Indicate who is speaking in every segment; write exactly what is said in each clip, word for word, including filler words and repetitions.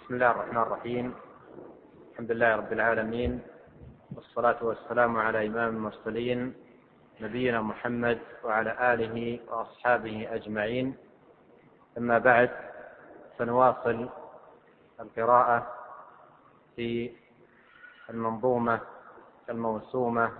Speaker 1: بسم الله الرحمن الرحيم. الحمد لله رب العالمين، والصلاة والسلام على إمام المرسلين نبينا محمد وعلى آله وأصحابه أجمعين. أما بعد، فنواصل القراءة في المنظومة الموسومة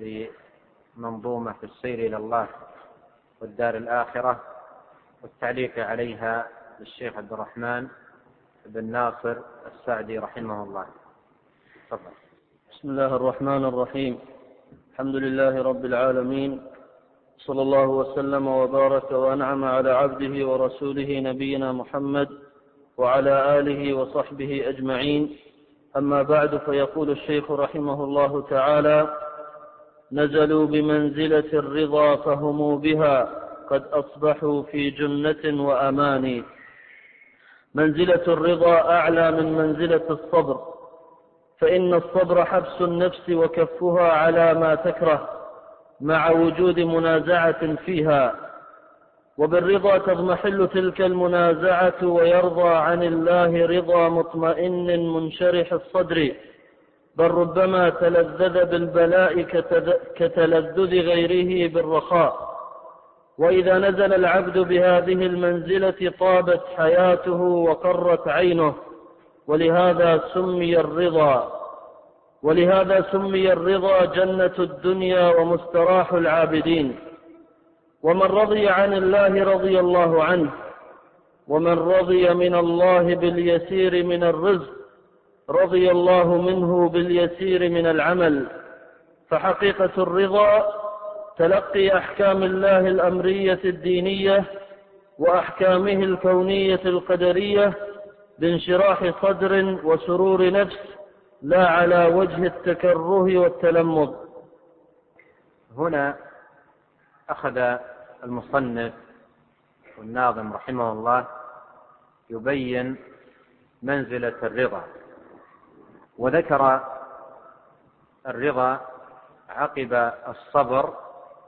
Speaker 1: بمنظومة في السير إلى الله والدار الآخرة، والتعليق عليها للشيخ عبد الرحمن بن ناصر السعدي رحمه الله. تفضل.
Speaker 2: بسم الله الرحمن الرحيم. الحمد لله رب العالمين، صلى الله وسلم وبارك وأنعم على عبده ورسوله نبينا محمد وعلى آله وصحبه أجمعين. أما بعد، فيقول الشيخ رحمه الله تعالى: نزلوا بمنزلة الرضا فهموا بها قد أصبحوا في جنة وأمان. منزلة الرضا أعلى من منزلة الصبر، فإن الصبر حبس النفس وكفها على ما تكره مع وجود منازعة فيها، وبالرضا تضمحل تلك المنازعة ويرضى عن الله رضا مطمئن منشرح الصدر، بل ربما تلذذ بالبلاء كتلذذ غيره بالرخاء. وإذا نزل العبد بهذه المنزلة طابت حياته وقرت عينه، ولهذا سمي الرضا ولهذا سمي الرضا جنة الدنيا ومستراح العابدين. ومن رضي عن الله رضي الله عنه، ومن رضي من الله باليسير من الرزق رضي الله منه باليسير من العمل. فحقيقة الرضا تلقي أحكام الله الأمرية الدينية وأحكامه الكونية القدرية بانشراح صدر وسرور نفس، لا على وجه التكره والتلمذ.
Speaker 1: هنا أخذ المصنف والناظم رحمه الله يبين منزلة الرضا، وذكر الرضا عقب الصبر،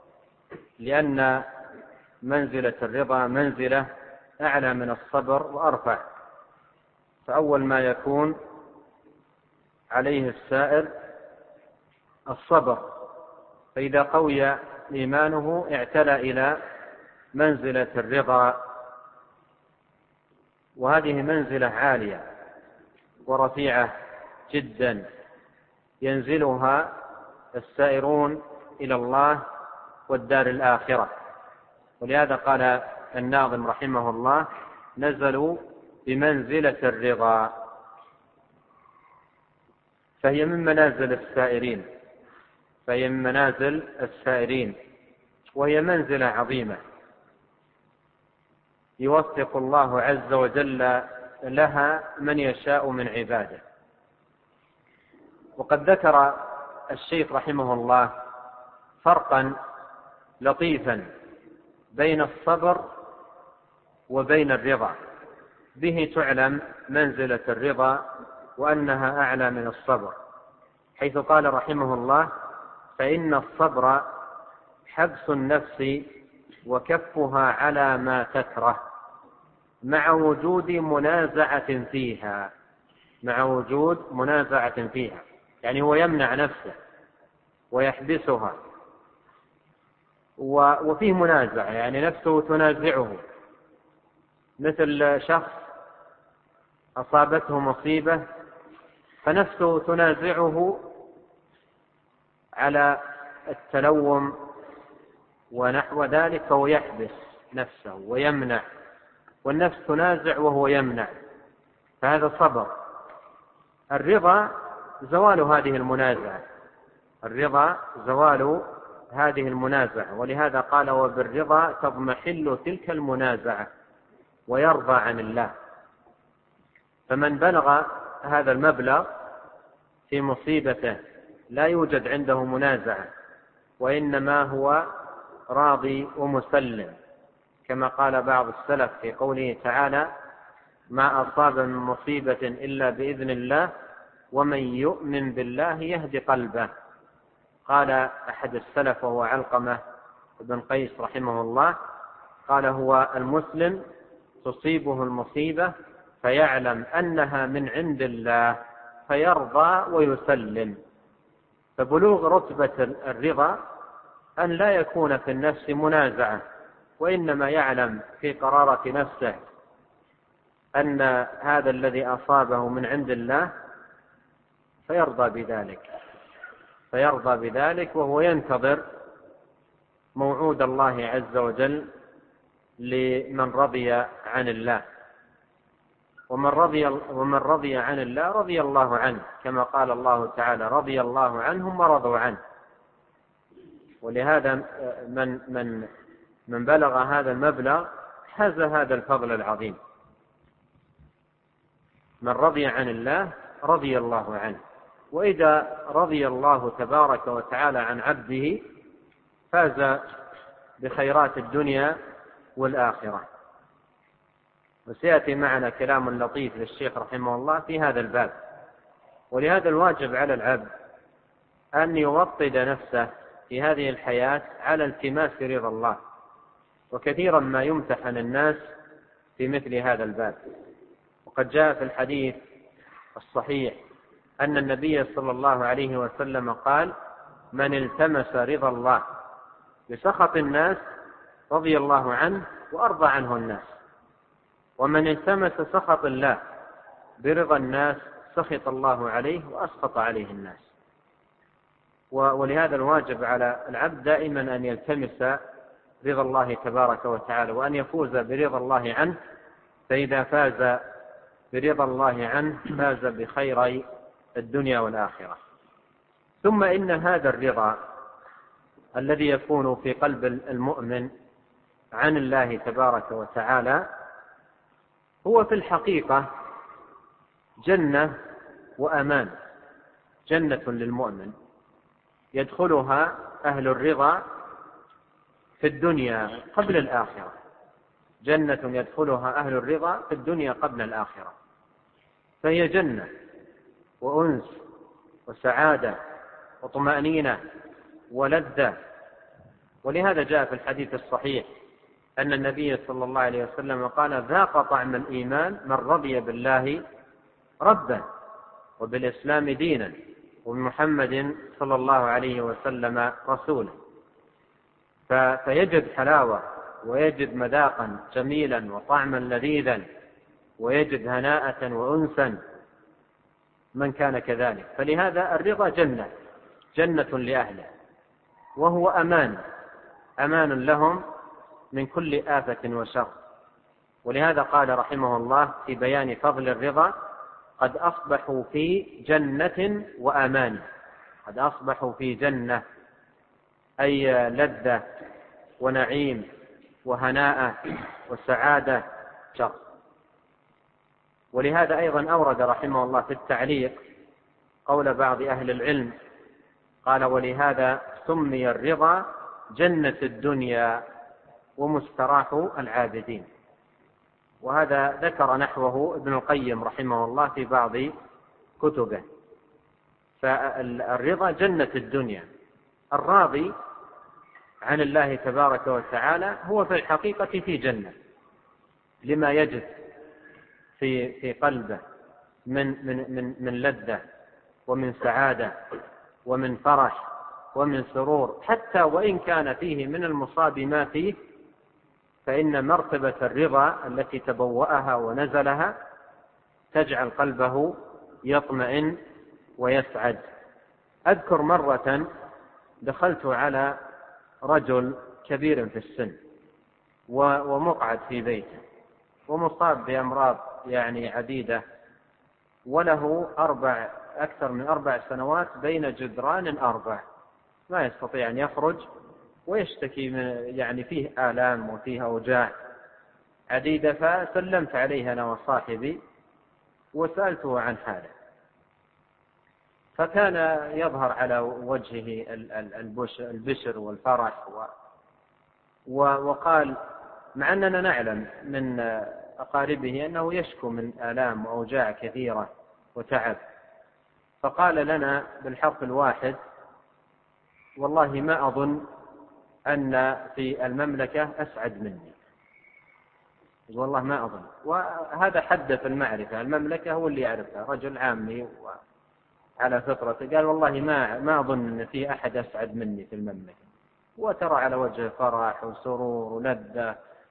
Speaker 1: لأن منزلة الرضا منزلة أعلى من الصبر وأرفع. فأول ما يكون عليه السائر الصبر، فإذا قوي إيمانه اعتلى إلى منزلة الرضا، وهذه منزلة عالية ورفيعة جدا ينزلها السائرون إلى الله والدار الآخرة. ولهذا قال الناظم رحمه الله: نزلوا بمنزلة الرضا، فهي من منازل السائرين فهي من منازل السائرين وهي منزلة عظيمة يوفق الله عز وجل لها من يشاء من عباده. وقد ذكر الشيخ رحمه الله فرقا لطيفا بين الصبر وبين الرضا، به تعلم منزلة الرضا وأنها أعلى من الصبر، حيث قال رحمه الله: فإن الصبر حبس النفس وكفها على ما تكره مع وجود منازعة فيها مع وجود منازعة فيها يعني هو يمنع نفسه ويحبسها، وفيه منازعة يعني نفسه تنازعه، مثل شخص أصابته مصيبة فنفسه تنازعه على التلوم ونحو ذلك، فهو يحبس نفسه ويمنع، والنفس تنازع وهو يمنع، فهذا صبر. الرضا زوال هذه المنازعة الرضا زوال هذه المنازعة ولهذا قال: وبالرضا تضمحل تلك المنازعة ويرضى عن الله. فمن بلغ هذا المبلغ في مصيبته لا يوجد عنده منازعة، وإنما هو راضي ومسلم، كما قال بعض السلف في قوله تعالى: ما أصاب من مصيبة إلا بإذن الله ومن يؤمن بالله يهدي قلبه. قال أحد السلف وهو علقمة بن قيس رحمه الله، قال: هو المسلم تصيبه المصيبة فيعلم أنها من عند الله فيرضى ويسلم. فبلوغ رتبة الرضا أن لا يكون في النفس منازعة، وإنما يعلم في قرارة نفسه أن هذا الذي أصابه من عند الله فيرضى بذلك فيرضى بذلك وهو ينتظر موعود الله عز وجل لمن رضي عن الله. ومن رضي, ومن رضي عن الله رضي الله عنه، كما قال الله تعالى: رضي الله عنهم ورضوا عنه. ولهذا من, من, من بلغ هذا المبلغ حاز هذا الفضل العظيم. من رضي عن الله رضي الله عنه. وإذا رضي الله تبارك وتعالى عن عبده فاز بخيرات الدنيا والآخرة. وسيأتي معنا كلام لطيف للشيخ رحمه الله في هذا الباب. ولهذا الواجب على العبد أن يوطد نفسه في هذه الحياة على التماس رضا الله. وكثيرا ما يمتحن الناس في مثل هذا الباب. وقد جاء في الحديث الصحيح أن النبي صلى الله عليه وسلم قال: من التمس رضا الله بسخط الناس رضي الله عنه وأرضى عنه الناس، ومن التمس سخط الله برضا الناس سخط الله عليه وأسخط عليه الناس. ولهذا الواجب على العبد دائما أن يلتمس رضا الله تبارك وتعالى وأن يفوز برضا الله عنه. فإذا فاز برضا الله عنه فاز بخير الدنيا والآخرة. ثم إن هذا الرضا الذي يكون في قلب المؤمن عن الله تبارك وتعالى هو في الحقيقة جنة وأمان. جنة للمؤمن يدخلها أهل الرضا في الدنيا قبل الآخرة. جنة يدخلها أهل الرضا في الدنيا قبل الآخرة. فهي جنة وأنس وسعادة وطمأنينة ولذة. ولهذا جاء في الحديث الصحيح أن النبي صلى الله عليه وسلم قال: ذاق طعم الإيمان من رضي بالله ربا وبالإسلام دينا وبمحمد صلى الله عليه وسلم رسولا. فيجد حلاوة ويجد مذاقا جميلا وطعما لذيذا ويجد هناءة وأنسا من كان كذلك. فلهذا الرضا جنة جنة لأهله، وهو أمان أمان لهم من كل آفة وشر. ولهذا قال رحمه الله في بيان فضل الرضا: قد أصبحوا في جنة وأمان. قد أصبحوا في جنة أي لذة ونعيم وهناء وسعادة شر. ولهذا أيضا أورد رحمه الله في التعليق قول بعض أهل العلم قال: ولهذا سمي الرضا جنة الدنيا ومستراح العابدين. وهذا ذكر نحوه ابن القيم رحمه الله في بعض كتبه. فالرضا جنة الدنيا. الراضي عن الله تبارك وتعالى هو في الحقيقة في جنة لما يجد في في قلبه من من من من لذة ومن سعادة ومن فرح ومن سرور، حتى وإن كان فيه من المصاب ما فيه، فإن مرتبة الرضا التي تبوأها ونزلها تجعل قلبه يطمئن ويسعد. أذكر مرة دخلت على رجل كبير في السن ومقعد في بيته ومصاب بأمراض يعني عديدة، وله أربع أكثر من أربع سنوات بين جدران أربع، ما يستطيع أن يخرج ويشتكي من يعني فيه آلام وفيه أوجاع عديدة. فسلمت عليه أنا وصاحبي وسألته عن حاله، فكان يظهر على وجهه البشر والفرح، وقال مع أننا نعلم من أقاربه أنه يشكو من آلام وأوجاع كثيرة وتعب، فقال لنا بالحرف الواحد: والله ما أظن أن في المملكة أسعد مني. والله ما أظن. وهذا حد في المعرفة، المملكة هو اللي يعرفها، رجل عامي على فطرته، قال والله ما ما أظن أن في أحد أسعد مني في المملكة. وترى على وجه فرح وسرور ولذة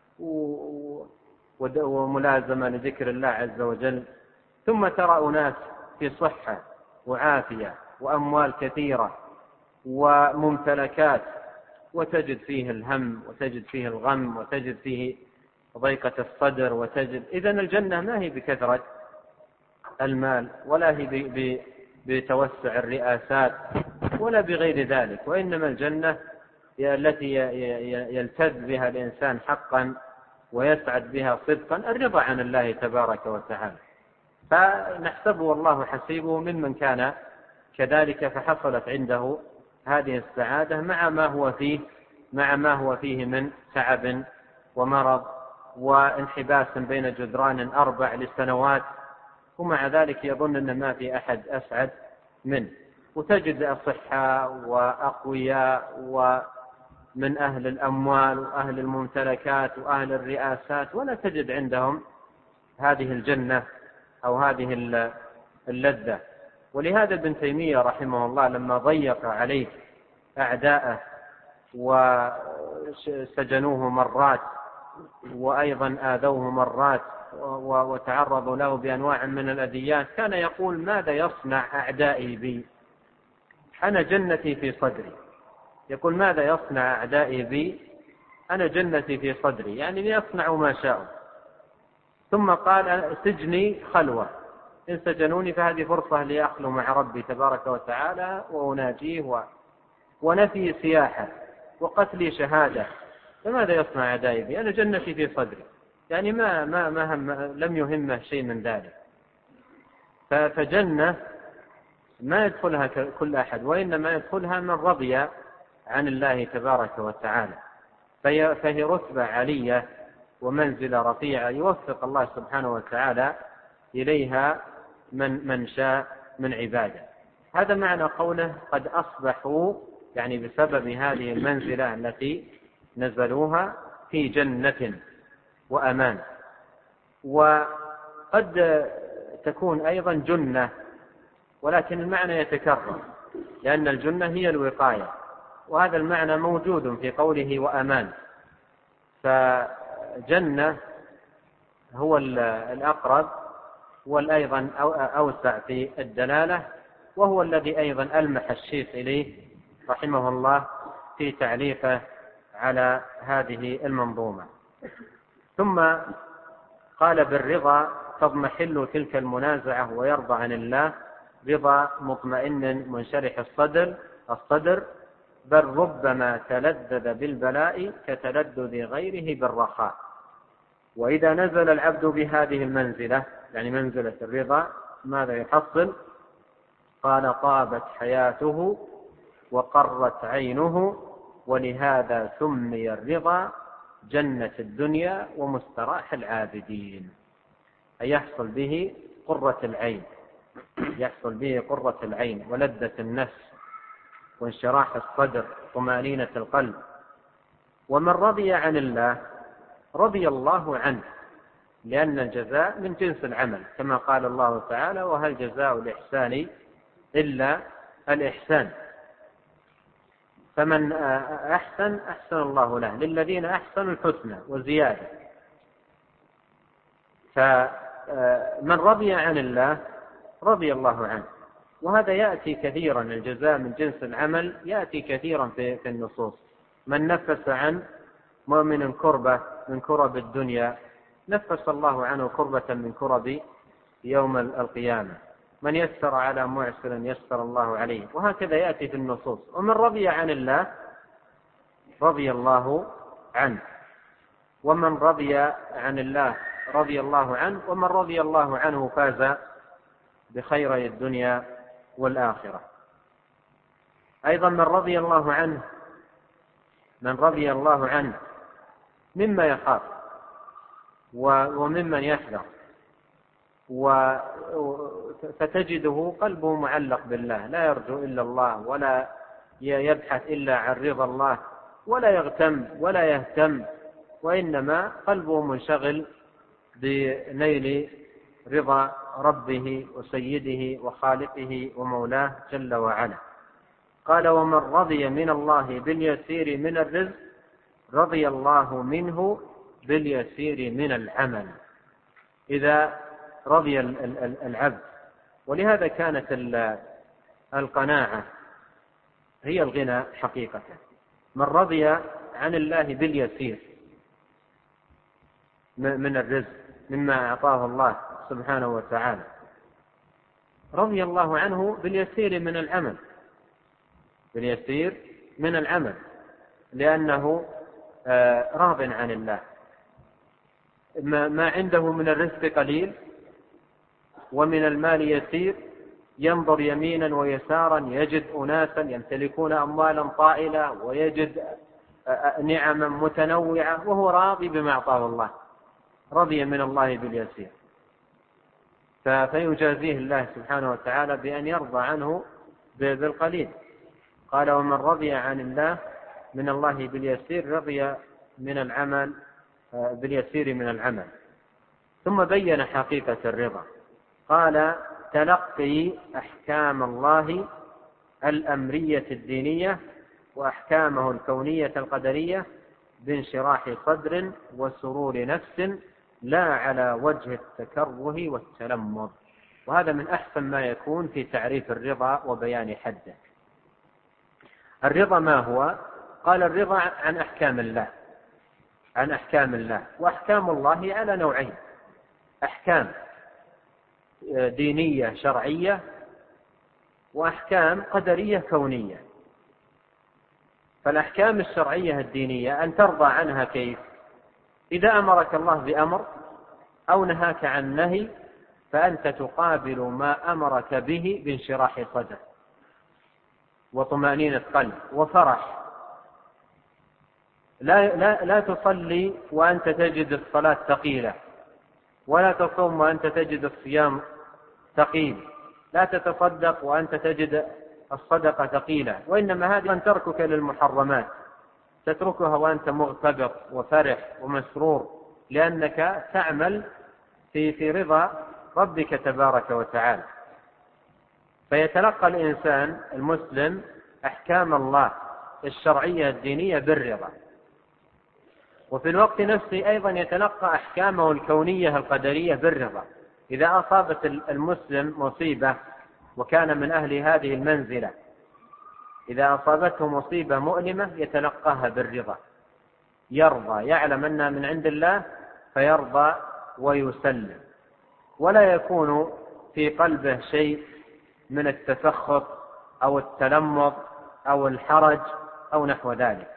Speaker 1: وملازمة لذكر الله عز وجل. ثم ترى أناس في صحة وعافية وأموال كثيرة وممتلكات، وتجد فيه الهم وتجد فيه الغم وتجد فيه ضيقة الصدر وتجد. إذن الجنة ما هي بكثرة المال ولا هي بتوسع الرئاسات ولا بغير ذلك، وإنما الجنة التي يلتذ بها الإنسان حقا ويسعد بها صدقا الرضا عن الله تبارك وتعالى. فنحسبه والله حسيبه ممن كان كذلك، فحصلت عنده هذه السعادة مع ما هو فيه مع ما هو فيه من تعب ومرض وانحباس بين جدران أربع لسنوات، ومع ذلك يظن أن ما في أحد أسعد منه. وتجد أصحاء وأقوياء ومن أهل الأموال وأهل الممتلكات وأهل الرئاسات، ولا تجد عندهم هذه الجنة أو هذه اللذة. ولهذا ابن تيمية رحمه الله لما ضيق عليه أعداءه وسجنوه مرات وأيضا آذوه مرات وتعرضوا له بأنواع من الأذيات، كان يقول ماذا يصنع أعدائي بي؟ أنا جنتي في صدري. يقول ماذا يصنع أعدائي بي؟ أنا جنتي في صدري، يعني يصنعوا ما شاءوا. ثم قال سجني خلوة، إن سجنوني فهذه فرصة لأخلو مع ربي تبارك وتعالى وأناجيه و... ونفي سياحة وقتلي شهادة، فماذا يصنع أعدائي بي؟ أنا جنتي في صدري، يعني ما ما ما هم لم يهمه شيء من ذلك. فجنة ما يدخلها كل أحد، وإنما يدخلها من رضي عن الله تبارك وتعالى. فهي, فهي رتبة علية ومنزلة رفيعة يوفق الله سبحانه وتعالى إليها من من شاء من عباده. هذا معنى قوله قد أصبحوا، يعني بسبب هذه المنزلة التي نزلوها في جنة وأمان. وقد تكون أيضا جنة، ولكن المعنى يتكرر، لأن الجنة هي الوقاية، وهذا المعنى موجود في قوله وأمان. فجنة هو الأقرب والأيضا أوسع في الدلالة، وهو الذي أيضا ألمح الشيخ إليه رحمه الله في تعليقه على هذه المنظومة. ثم قال بالرضا تضمحل تلك المنازعة ويرضى عن الله رضا مطمئن منشرح الصدر الصدر بل ربما تلذذ بالبلاء كتلذذ غيره بالرخاء. وإذا نزل العبد بهذه المنزلة، يعني منزلة الرضا، ماذا يحصل؟ قال طابت حياته وقرت عينه، ولهذا سمي الرضا جنة الدنيا ومستراح العابدين، أي يحصل به قرة العين، يحصل به قرة العين ولذة النفس وانشراح الصدر طمأنينة القلب. ومن رضي عن الله رضي الله عنه، لأن الجزاء من جنس العمل، كما قال الله تعالى وهل جزاء الإحسان إلا الإحسان. فمن أحسن أحسن الله له، للذين أحسنوا الحسنى وزيادة. فمن رضي عن الله رضي الله عنه، وهذا يأتي كثيرا، الجزاء من جنس العمل يأتي كثيرا في النصوص. من نفس عن مؤمن كربة من كرب الدنيا نفس الله عنه كربة من كرب يوم القيامة، من يسر على معسر يسر الله عليه، وهكذا يأتي في النصوص. ومن رضي عن الله رضي الله عنه، ومن رضي عن الله رضي الله عنه، ومن رضي الله عنه فاز بخيري الدنيا والآخرة. أيضا من رضي الله عنه من رضي الله عنه مما يخاف وممن يحذر، فتجده قلبه معلق بالله، لا يرجو إلا الله ولا يبحث إلا عن رضا الله، ولا يغتم ولا يهتم، وإنما قلبه منشغل بنيل رضا ربه وسيده وخالقه ومولاه جل وعلا. قال: ومن رضي من الله باليسير من الرزق رضي الله منه باليسير من العمل. إذا رضي العبد، ولهذا كانت القناعة هي الغنى حقيقة. من رضي عن الله باليسير من الرزق مما أعطاه الله سبحانه وتعالى رضي الله عنه باليسير من العمل، باليسير من العمل، لأنه راض عن الله. ما عنده من الرزق قليل ومن المال يسير، ينظر يمينا ويسارا يجد أناسا يمتلكون أموالا طائلة ويجد نعما متنوعة وهو راضي بما أعطاه الله، رضي من الله باليسير، فيجازيه الله سبحانه وتعالى بأن يرضى عنه بالقليل. قال: ومن رضي عن الله من الله باليسير رضي من العمل باليسير من العمل. ثم بين حقيقة الرضا، قال: تلقي أحكام الله الأمرية الدينية وأحكامه الكونية القدرية بانشراح صدر وسرور نفس، لا على وجه التكره والتلمذ. وهذا من أحسن ما يكون في تعريف الرضا وبيان حده. الرضا ما هو؟ قال: الرضا عن أحكام الله، عن أحكام الله. وأحكام الله على نوعين: أحكام دينية شرعية وأحكام قدرية كونية. فالأحكام الشرعية الدينية أن ترضى عنها كيف؟ إذا أمرك الله بأمر أو نهاك عن نهي فأنت تقابل ما أمرك به بانشراح صدر وطمأنينة قلب وفرح. لا, لا, لا تصلي وأنت تجد الصلاة ثقيلة، ولا تصوم وأنت تجد الصيام ثقيل، لا تتصدق وأنت تجد الصدقة ثقيلة، وإنما هذه أن تركك للمحرمات تتركها وأنت مغتبط وفرح ومسرور، لأنك تعمل في في رضا ربك تبارك وتعالى. فيتلقى الإنسان المسلم أحكام الله الشرعية الدينية بالرضا، وفي الوقت نفسه أيضا يتلقى أحكامه الكونية القدرية بالرضا. إذا أصابت المسلم مصيبة وكان من أهل هذه المنزلة، إذا أصابته مصيبة مؤلمة يتلقاها بالرضا، يرضى، يعلم أنها من عند الله فيرضى ويسلم، ولا يكون في قلبه شيء من التسخط أو التلمذ أو الحرج أو نحو ذلك.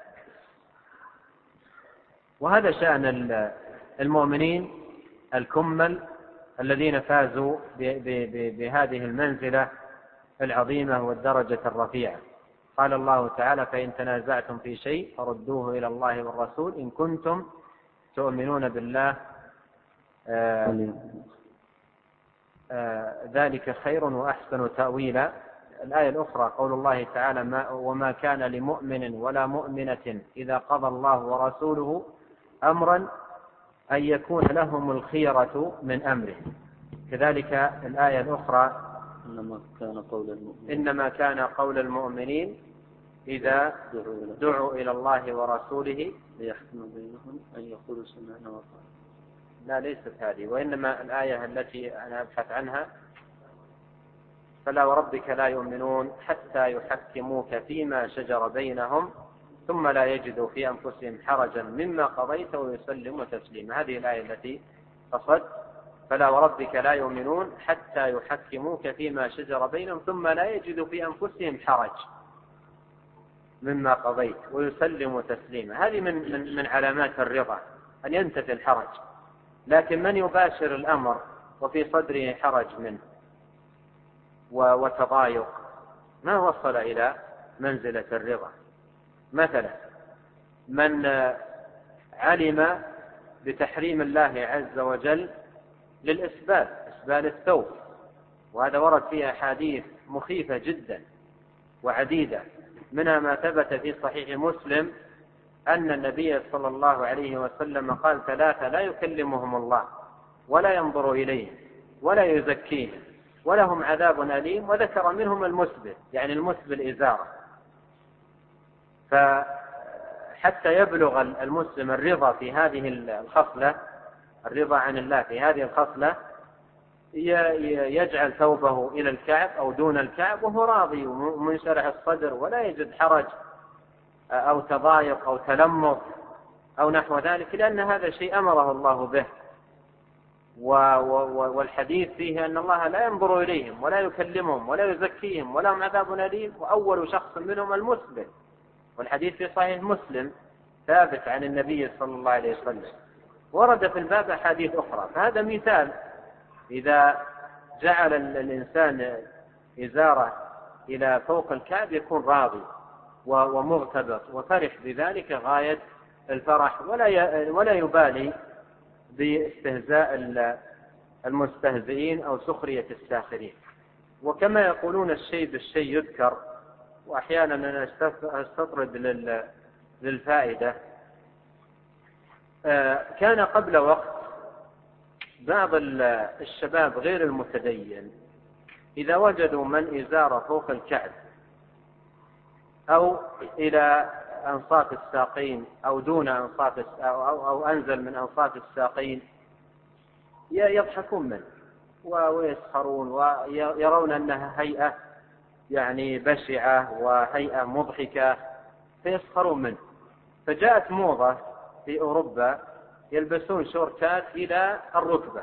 Speaker 1: وهذا شأن المؤمنين الكمل الذين فازوا بهذه المنزلة العظيمة والدرجة الرفيعة. قال الله تعالى: فإن تنازعتم في شيء فردوه إلى الله والرسول إن كنتم تؤمنون بالله آه آه ذلك خير وأحسن تأويلا. الآية الأخرى قول الله تعالى: ما وما كان لمؤمن ولا مؤمنة إذا قضى الله ورسوله أمرا أن يكون لهم الخيرة من أمره. كذلك الآية الأخرى:
Speaker 2: إنما كان قول المؤمنين,
Speaker 1: إنما كان قول المؤمنين إذا دعوا إلى الله ورسوله
Speaker 2: ليحكم بينهم أن يقولوا سمعنا وأطعنا.
Speaker 1: لا، ليست هذه، وإنما الآية التي أنا أبحث عنها: فلا وربك لا يؤمنون حتى يحكموك فيما شجر بينهم ثم لا يجدوا في أنفسهم حرجا مما قضيت ويسلموا تسليما. هذه الآية التي قصد: فلا وربك لا يؤمنون حتى يحكموك فيما شجر بينهم ثم لا يجدوا في أنفسهم حرج مما قضيت ويسلموا تسليما. هذه من, من, من علامات الرضا أن ينتفي الحرج. لكن من يباشر الأمر وفي صدره حرج منه وتضايق ما وصل إلى منزلة الرضا. مثلا من علم بتحريم الله عز وجل للإسبال، إسبال الثوب، وهذا ورد فيه أحاديث مخيفة جدا وعديدة، منها ما ثبت في صحيح مسلم أن النبي صلى الله عليه وسلم قال: ثلاثة لا يكلمهم الله ولا ينظر إليهم ولا يزكيهم ولهم عذاب أليم. وذكر منهم المسبل، يعني المسبل إزارة. فحتى يبلغ المسلم الرضا في هذه الخصلة، الرضا عن الله في هذه الخصلة، يجعل ثوبه إلى الكعب أو دون الكعب وهو راضي ومنشرح الصدر، ولا يجد حرج أو تضايق أو تلمط أو نحو ذلك، لأن هذا شيء أمره الله به. والحديث فيه أن الله لا ينظر إليهم ولا يكلمهم ولا يزكيهم ولهم عذاب أليم، وأول شخص منهم المسبل. والحديث في صحيح مسلم ثابت عن النبي صلى الله عليه وسلم. ورد في الباب أحاديث أخرى. فهذا مثال، إذا جعل الإنسان إزارة إلى فوق الكعب يكون راضي ومغتبط وفرح بذلك غاية الفرح، ولا ولا يبالي باستهزاء المستهزئين أو سخرية الساخرين. وكما يقولون الشيء بالشيء يذكر، وأحيانا أنا أستطرد للفائدة. كان قبل وقت بعض الشباب غير المتدين إذا وجدوا من إزار فوق الكعب أو إلى أنصاف الساقين أو دون أنصاف أو, أو, أو أنزل من أنصاف الساقين يضحكون منه ويسخرون ويرون أنها هيئة يعني بشعة وهيئة مضحكة فيسخرون منه. فجاءت موضة في أوروبا يلبسون شورتات إلى الركبة،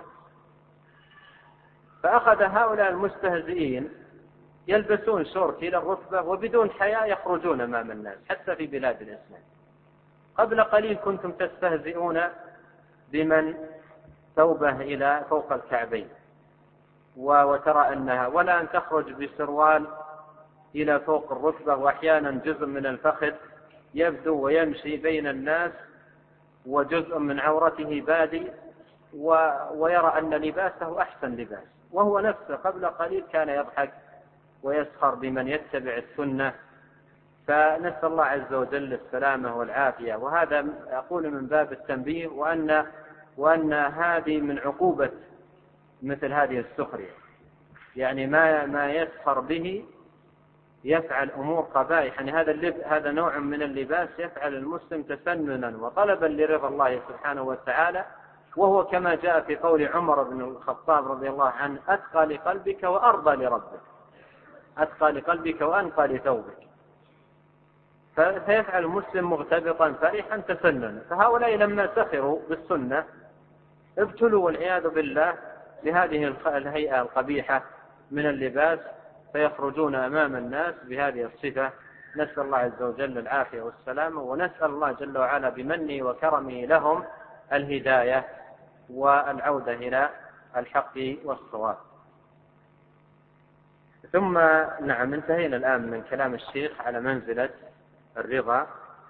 Speaker 1: فأخذ هؤلاء المستهزئين يلبسون شورت إلى الركبة وبدون حياء يخرجون أمام الناس حتى في بلاد الإسلام. قبل قليل كنتم تستهزئون بمن ثوبه إلى فوق الكعبين، وترى أنها ولا أن تخرج بسروال إلى فوق الركبة وأحيانا جزء من الفخذ يبدو ويمشي بين الناس وجزء من عورته بادي، ويرى أن لباسه أحسن لباس، وهو نفسه قبل قليل كان يضحك ويسخر بمن يتبع السنة. فنسأل الله عز وجل السلامة والعافية. وهذا أقول من باب التنبيه، وأن, وأن هذه من عقوبة مثل هذه السخرية، يعني ما, ما يسخر به يفعل أمور قبائح. يعني هذا هذا نوع من اللباس يفعل المسلم تسننا وطلبا لرضا الله سبحانه وتعالى، وهو كما جاء في قول عمر بن الخطاب رضي الله عنه: أتقى لقلبك وأرضى لربك، أتقى لقلبك وأنقى لثوبك. فيفعل المسلم مغتبطا فرحا تسننا. فهؤلاء لما سخروا بالسنة ابتلوا والعياذ بالله بهذه الهيئة القبيحة من اللباس، فيخرجون أمام الناس بهذه الصفة. نسأل الله عز وجل العافية والسلامة، ونسأل الله جل وعلا بمنه وكرمه لهم الهداية والعودة إلى الحق والصواب. ثم نعم انتهينا الآن من كلام الشيخ على منزلة الرضا.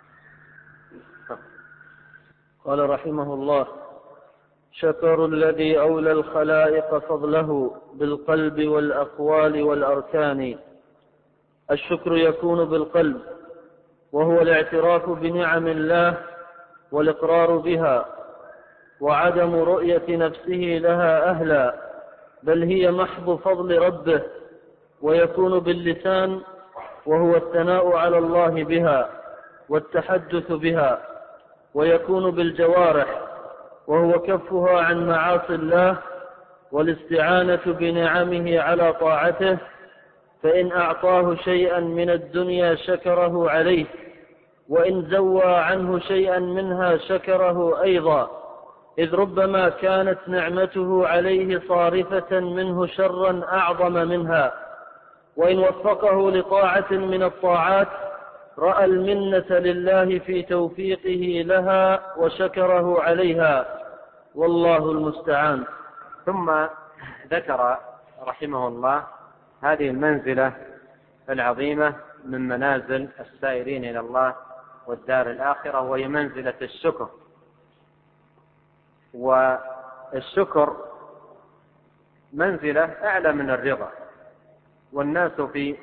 Speaker 3: قال رحمه الله: شكر الذي أولى الخلائق فضله بالقلب والأقوال والأركان. الشكر يكون بالقلب، وهو الاعتراف بنعم الله والإقرار بها، وعدم رؤية نفسه لها أهلا، بل هي محض فضل ربه. ويكون باللسان، وهو الثناء على الله بها والتحدث بها. ويكون بالجوارح، وهو كفها عن معاصي الله والاستعانة بنعمه على طاعته. فإن أعطاه شيئا من الدنيا شكره عليه، وإن زوى عنه شيئا منها شكره أيضا، إذ ربما كانت نعمته عليه صارفة منه شرا أعظم منها. وإن وفقه لطاعة من الطاعات رأى المنة لله في توفيقه لها وشكره عليها، والله المستعان.
Speaker 1: ثم ذكر رحمه الله هذه المنزلة العظيمة من منازل السائرين إلى الله والدار الآخرة، وهي منزلة الشكر. والشكر منزلة أعلى من الرضا. والناس في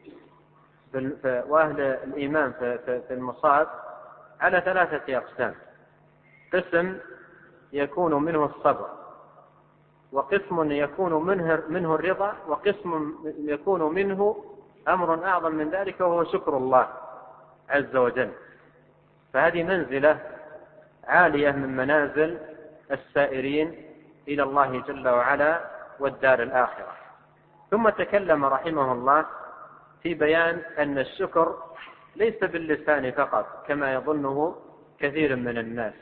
Speaker 1: وأهل الإيمان في المصائب على ثلاثة أقسام: قسم يكون منه الصبر وقسم يكون منه, منه الرضا، وقسم يكون منه أمر أعظم من ذلك وهو شكر الله عز وجل. فهذه منزلة عالية من منازل السائرين إلى الله جل وعلا والدار الآخرة. ثم تكلم رحمه الله في بيان أن الشكر ليس باللسان فقط كما يظنه كثير من الناس،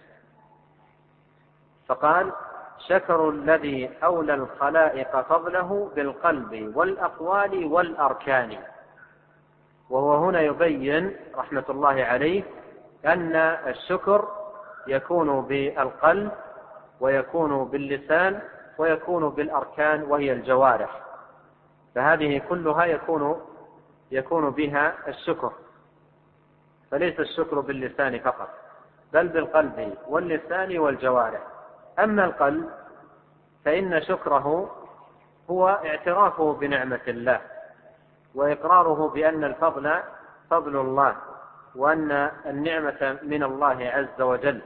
Speaker 1: فقال: شكر الذي أولى الخلائق فضله بالقلب والأقوال والأركان. وهو هنا يبين رحمة الله عليه أن الشكر يكون بالقلب ويكون باللسان ويكون بالأركان وهي الجوارح، فهذه كلها يكون يكون بها الشكر، فليس الشكر باللسان فقط بل بالقلب واللسان والجوارح. أما القلب فإن شكره هو اعترافه بنعمة الله وإقراره بأن الفضل فضل الله وأن النعمة من الله عز وجل،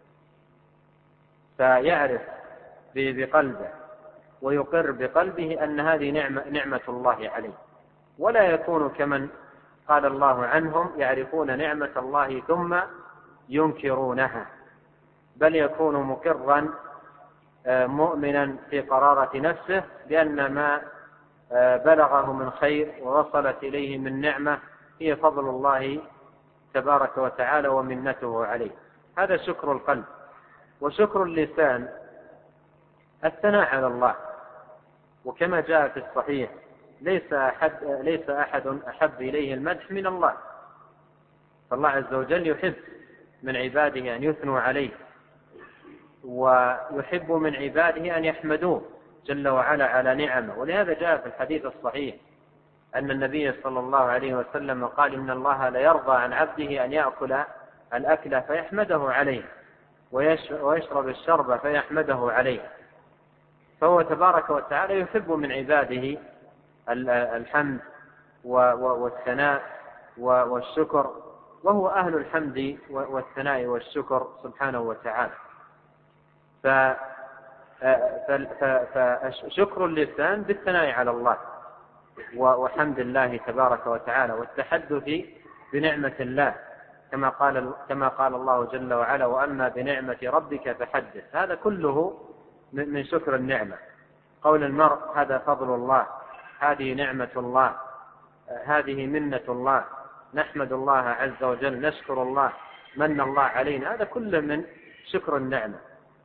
Speaker 1: فيعرف بقلبه ويقر بقلبه أن هذه نعمة, نعمة الله عليه، ولا يكون كمن قال الله عنهم يعرفون نعمة الله ثم ينكرونها، بل يكون مقرا مؤمنا في قرارة نفسه بأن ما بلغه من خير ووصلت إليه من نعمة هي فضل الله تبارك وتعالى ومنته عليه. هذا شكر القلب. وشكر اللسان الثناء على الله، وكما جاء في الصحيح: ليس أحد, ليس أحد أحب إليه المدح من الله، فالله عز وجل يحب من عباده أن يثنوا عليه، ويحب من عباده أن يحمدوه جل وعلا على نعمه. ولهذا جاء في الحديث الصحيح أن النبي صلى الله عليه وسلم قال: إن الله لا يرضى عن عبده أن يأكل الأكل فيحمده عليه ويشرب الشرب فيحمده عليه. فهو تبارك وتعالى يحب من عباده الحمد والثناء والشكر، وهو أهل الحمد والثناء والشكر سبحانه وتعالى. فشكر اللسان بالثناء على الله وحمد الله تبارك وتعالى والتحدث بنعمة الله، كما قال كما قال الله جل وعلا: وأما بنعمة ربك فحدث. هذا كله من شكر النعمة. قول المرء: هذا فضل الله، هذه نعمة الله، هذه منة الله، نحمد الله عز وجل، نشكر الله، من الله علينا، هذا كله من شكر النعمة.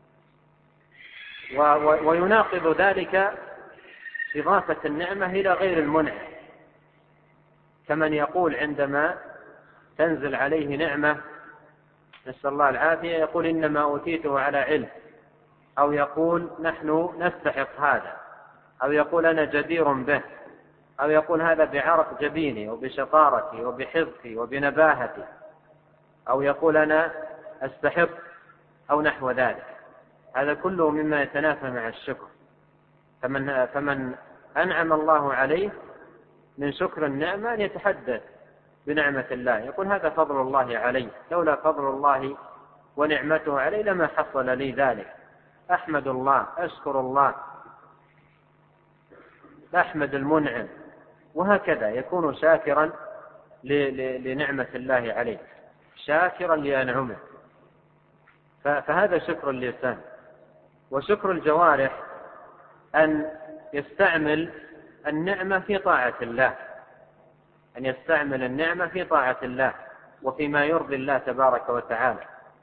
Speaker 1: ويناقض ذلك إضافة النعمة إلى غير المنعم، كمن يقول عندما تنزل عليه نعمة نسأل الله العافية يقول: إنما أوتيته على علم، أو يقول: نحن نستحق هذا، أو يقول: أنا جدير به، أو يقول: هذا بعرق جبيني وبشطارتي وبحفظي وبنباهتي، أو يقول: أنا أستحق، أو نحو ذلك. هذا كله مما يتنافى مع الشكر. فمن, فمن أنعم الله عليه من شكر النعمة أن يتحدث بنعمة الله، يقول: هذا فضل الله علي، لولا فضل الله ونعمته علي لما حصل لي ذلك، أحمد الله، أشكر الله، أحمد المنعم. وهكذا يكون شاكرا لنعمة الله عليه، شاكرا لأنعمه. فهذا شكر اللسان. وشكر الجوارح أن يستعمل النعمة في طاعة الله، أن يستعمل النعمة في طاعة الله وفيما يرضي الله تبارك وتعالى،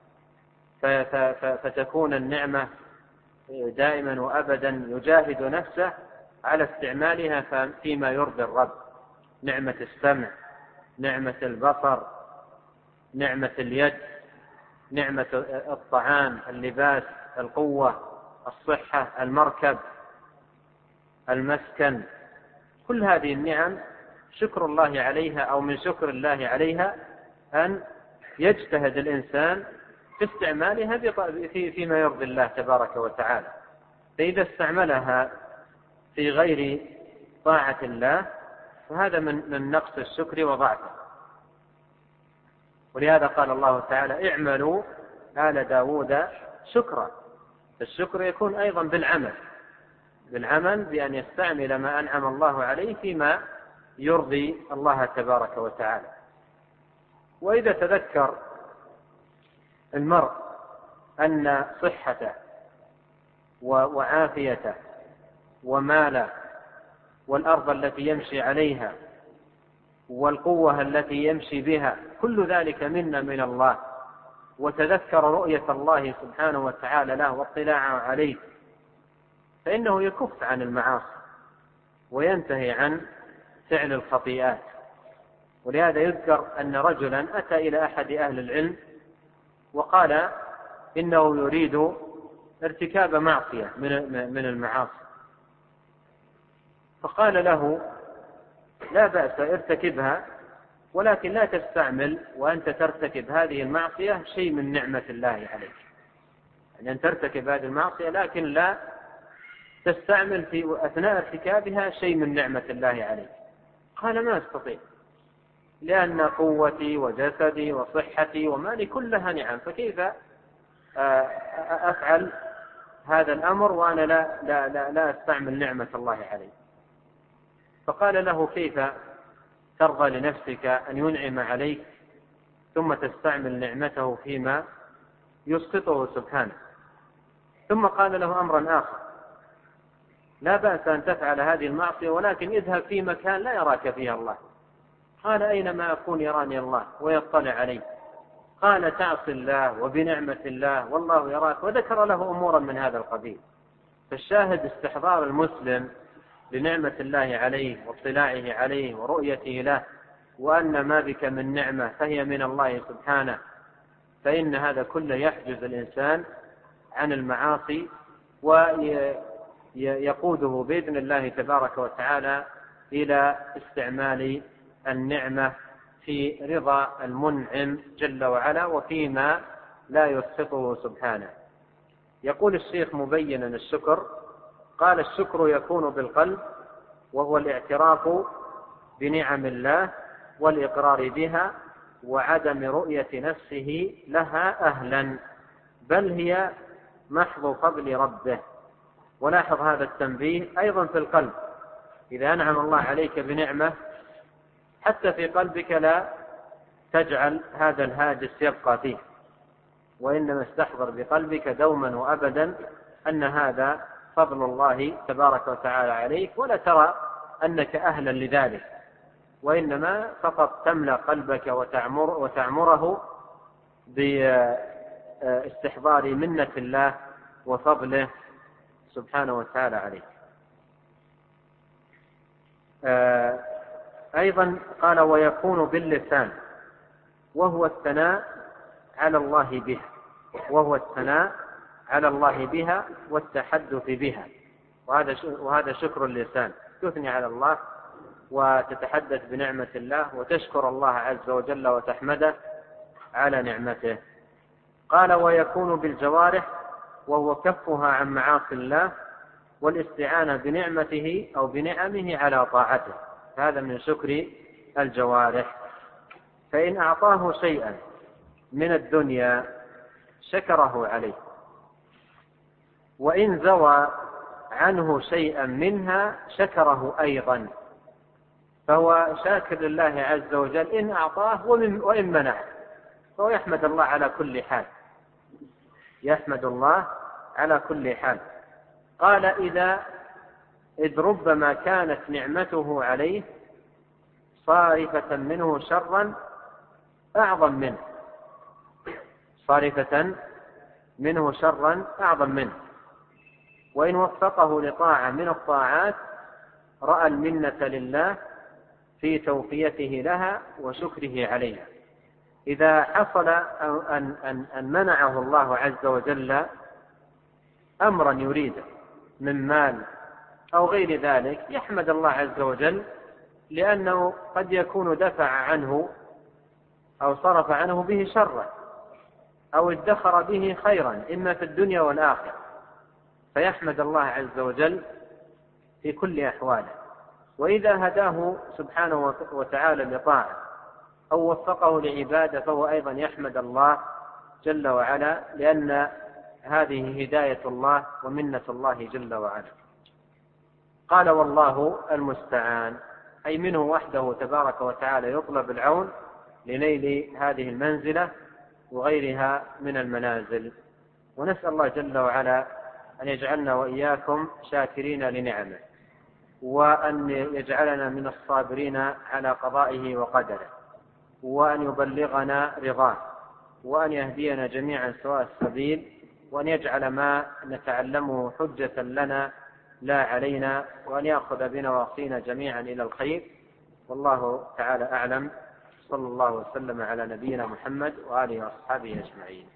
Speaker 1: فتكون النعمة دائما وأبدا يجاهد نفسه على استعمالها فيما يرضي الرب. نعمة السمع، نعمة البصر، نعمة اليد، نعمة الطعام، اللباس، القوة، الصحة، المركب، المسكن، كل هذه النعم شكر الله عليها، أو من شكر الله عليها أن يجتهد الإنسان في استعمالها فيما يرضي الله تبارك وتعالى. فإذا استعملها في غير طاعة الله فهذا من نقص الشكر وضعفه. ولهذا قال الله تعالى: اعملوا آل داود شكرا. الشكر يكون أيضا بالعمل، بالعمل بأن يستعمل ما أنعم الله عليه فيما يرضي الله تبارك وتعالى. وإذا تذكر المرء أن صحته وعافيته وماله والأرض التي يمشي عليها والقوة التي يمشي بها كل ذلك منا من الله، وتذكر رؤية الله سبحانه وتعالى له واطلاعه عليه، فإنه يكف عن المعاصي وينتهي عن فعل الخطيئات. ولهذا يذكر أن رجلا أتى إلى أحد أهل العلم وقال إنه يريد ارتكاب معصية من المعاصي، فقال له لا بأس ارتكبها، ولكن لا تستعمل وأنت ترتكب هذه المعصية شيء من نعمة الله عليك، يعني أن ترتكب هذه المعصية لكن لا تستعمل في أثناء ارتكابها شيء من نعمة الله عليك. قال ما أستطيع، لأن قوتي وجسدي وصحتي ومالي كلها نعم، فكيف أفعل هذا الأمر وأنا لا, لا, لا, لا أستعمل نعمة الله علي؟ فقال له كيف ترضى لنفسك أن ينعم عليك ثم تستعمل نعمته فيما يسقطه سبحانه؟ ثم قال له أمرا آخر، لا بأس أن تفعل هذه المعصية ولكن اذهب في مكان لا يراك فيها الله. قال أينما أكون يراني الله ويطلع علي. قال تعصي الله وبنعمة الله والله يراك، وذكر له أمورا من هذا القبيل. فالشاهد استحضار المسلم لنعمة الله عليه واطلاعه عليه ورؤيته له، وأن ما بك من نعمة فهي من الله سبحانه، فإن هذا كله يحجز الإنسان عن المعاصي ويقوده بإذن الله تبارك وتعالى إلى استعمال النعمة في رضا المنعم جل وعلا وفيما لا يسخطه سبحانه. يقول الشيخ مبينا الشكر، قال الشكر يكون بالقلب، وهو الاعتراف بنعم الله والإقرار بها وعدم رؤية نفسه لها أهلا، بل هي محض فضل ربه. ولاحظ هذا التنبيه أيضا في القلب، إذا أنعم الله عليك بنعمة حتى في قلبك لا تجعل هذا الهاجس يبقى فيه، وإنما استحضر بقلبك دوما وأبدا أن هذا فضل الله تبارك وتعالى عليك، ولا ترى أنك أهلا لذلك، وإنما فقط تملأ قلبك وتعمر وتعمره باستحضار منة الله وفضله سبحانه وتعالى عليك. أيضا قال ويكون باللسان، وهو الثناء على الله بها وهو الثناء على الله بها والتحدث بها، وهذا وهذا شكر اللسان، تثني على الله وتتحدث بنعمة الله وتشكر الله عز وجل وتحمده على نعمته. قال ويكون بالجوارح، وهو كفها عن معاصي الله والاستعانة بنعمته أو بنعمه على طاعته، هذا من شكر الجوارح. فإن أعطاه شيئا من الدنيا شكره عليه، وإن زوى عنه شيئا منها شكره أيضا، فهو شاكر لله عز وجل إن أعطاه وإن منعه، فهو يحمد الله على كل حال، يحمد الله على كل حال. قال إذا إذ ربما كانت نعمته عليه صارفة منه شرا أعظم منه صارفة منه شرا أعظم منه وإن وفقه لطاعة من الطاعات رأى المنة لله في توفيته لها وشكره عليها. إذا حصل أن, أن, أن منعه الله عز وجل أمرا يريده من مال أو غير ذلك يحمد الله عز وجل، لأنه قد يكون دفع عنه أو صرف عنه به شرا أو ادخر به خيرا إما في الدنيا والآخرة، فيحمد الله عز وجل في كل أحواله. وإذا هداه سبحانه وتعالى لطاعة أو وفقه لعبادة فهو أيضا يحمد الله جل وعلا، لأن هذه هداية الله ومنة الله جل وعلا. قال والله المستعان، أي منه وحده تبارك وتعالى يطلب العون لنيل هذه المنزلة وغيرها من المنازل. ونسأل الله جل وعلا أن يجعلنا وإياكم شاكرين لنعمه، وأن يجعلنا من الصابرين على قضائه وقدره، وأن يبلغنا رضاه، وأن يهدينا جميعا سواء السبيل، وأن يجعل ما نتعلمه حجة لنا لا علينا، وأن يأخذ بنواصينا جميعا إلى الخير. والله تعالى أعلم. صلى الله وسلم على نبينا محمد وآله وأصحابه أجمعين.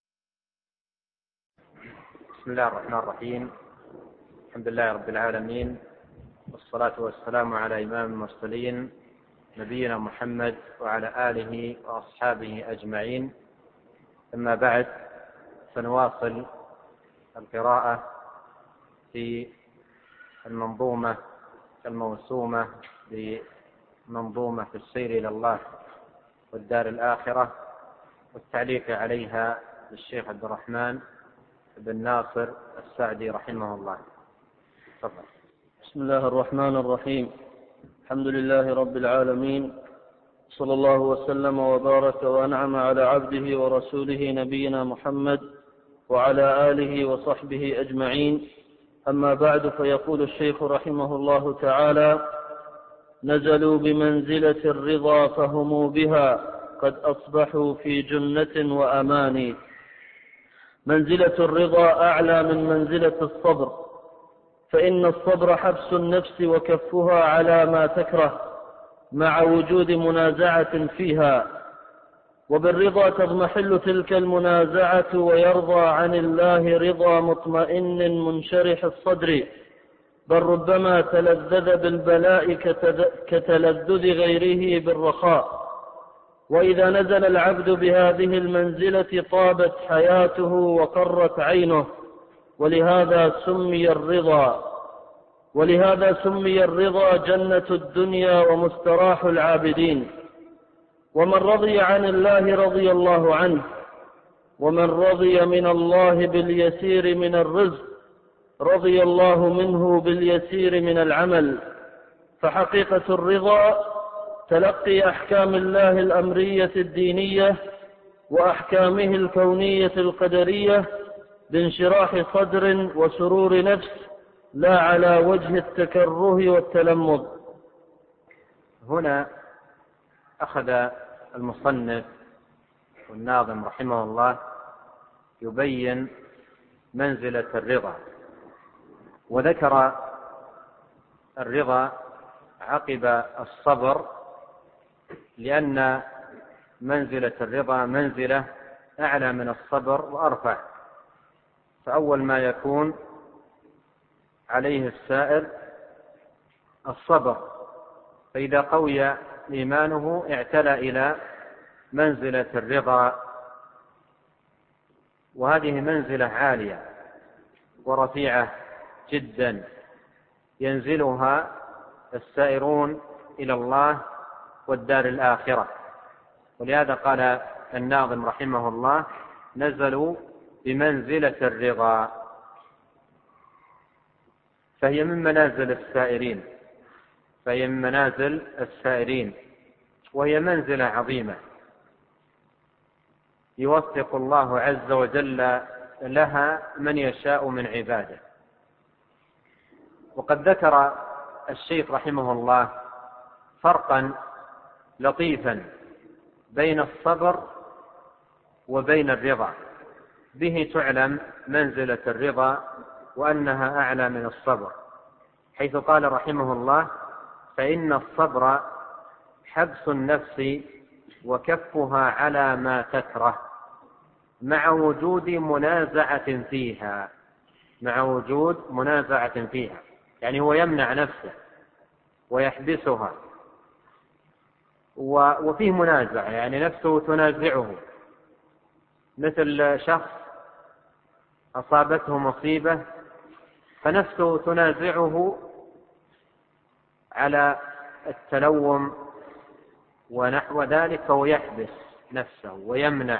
Speaker 1: بسم الله الرحمن الرحيم. الحمد لله رب العالمين، والصلاة والسلام على إمام المرسلين نبينا محمد وعلى آله وأصحابه أجمعين. أما بعد، سنواصل القراءة في المنظومة الموسومة بمنظومة في السير إلى الله والدار الآخرة، والتعليق عليها للشيخ عبد الرحمن بن ناصر السعدي رحمه الله. تفضل.
Speaker 3: بسم الله الرحمن الرحيم. الحمد لله رب العالمين، صلى الله وسلم وبارك وأنعم على عبده ورسوله نبينا محمد وعلى آله وصحبه أجمعين. أما بعد، فيقول الشيخ رحمه الله تعالى: نزلوا بمنزلة الرضا فهموا بها، قد أصبحوا في جنة وأمان. منزلة الرضا أعلى من منزلة الصبر، فإن الصبر حبس النفس وكفها على ما تكره مع وجود منازعة فيها، وبالرضا تضمحل تلك المنازعة ويرضى عن الله رضا مطمئن منشرح الصدر، بل ربما تلذذ بالبلاء كتلذذ غيره بالرخاء. وإذا نزل العبد بهذه المنزلة طابت حياته وقرت عينه، ولهذا سمي الرضا ولهذا سمي الرضا جنة الدنيا ومستراح العابدين. ومن رضي عن الله رضي الله عنه، ومن رضي من الله باليسير من الرزق رضي الله منه باليسير من العمل. فحقيقة الرضا تلقي أحكام الله الأمرية الدينية وأحكامه الكونية القدرية بانشراح صدر وسرور نفس، لا على وجه التكره والتلمذ.
Speaker 1: هنا أخذ المصنف والناظم رحمه الله يبين منزلة الرضا، وذكر الرضا عقب الصبر، لأن منزلة الرضا منزلة أعلى من الصبر وأرفع. فأول ما يكون عليه السائر الصبر، فإذا قوي إيمانه اعتلى إلى منزلة الرضا، وهذه منزلة عالية ورفيعة جدا ينزلها السائرون إلى الله والدار الآخرة. ولهذا قال الناظم رحمه الله: نزلوا بمنزلة الرضا، فهي من منازل السائرين فهي من منازل السائرين وهي منزلة عظيمة يوفق الله عز وجل لها من يشاء من عباده. وقد ذكر الشيخ رحمه الله فرقا لطيفا بين الصبر وبين الرضا، به تعلم منزلة الرضا وأنها أعلى من الصبر، حيث قال رحمه الله: فإن الصبر حبس النفس وكفها على ما تكره مع وجود منازعة فيها مع وجود منازعة فيها يعني هو يمنع نفسه ويحبسها، وفيه منازعة يعني نفسه تنازعه، مثل شخص أصابته مصيبة فنفسه تنازعه على التلوم ونحو ذلك، فهو يحبس نفسه ويمنع،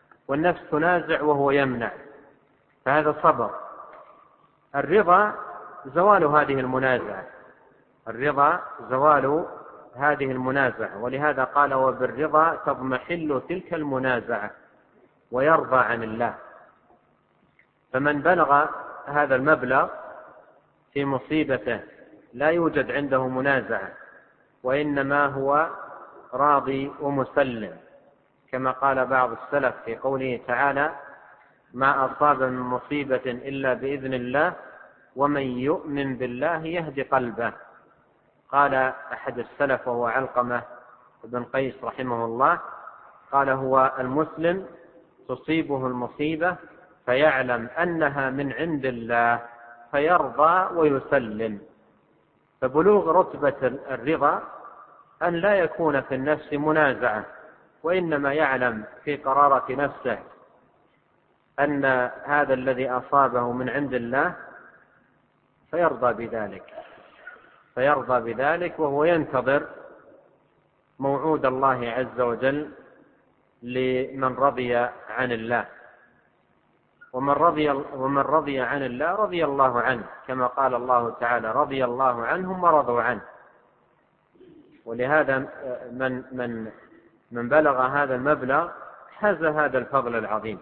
Speaker 1: والنفس تنازع وهو يمنع، فهذا صبر. الرضا زوال هذه المنازعة، الرضا زوال هذه المنازعة، ولهذا قال وبالرضا تضمحل تلك المنازعة ويرضى عن الله. فمن بلغ هذا المبلغ في مصيبته لا يوجد عنده منازعة، وإنما هو راضي ومسلم، كما قال بعض السلف في قوله تعالى ما أصاب من مصيبة إلا بإذن الله ومن يؤمن بالله يهدي قلبه. قال أحد السلف وهو علقمة بن قيس رحمه الله قال هو المسلم تصيبه المصيبة فيعلم أنها من عند الله فيرضى ويسلم. فبلوغ رتبة الرضا أن لا يكون في النفس منازعة، وإنما يعلم في قرارة نفسه أن هذا الذي أصابه من عند الله فيرضى بذلك فيرضى بذلك وهو ينتظر موعود الله عز وجل لمن رضي عن الله، ومن رضي, ومن رضي عن الله رضي الله عنه، كما قال الله تعالى رضي الله عنهم ورضوا عنه. ولهذا من, من, من بلغ هذا المبلغ حاز هذا الفضل العظيم.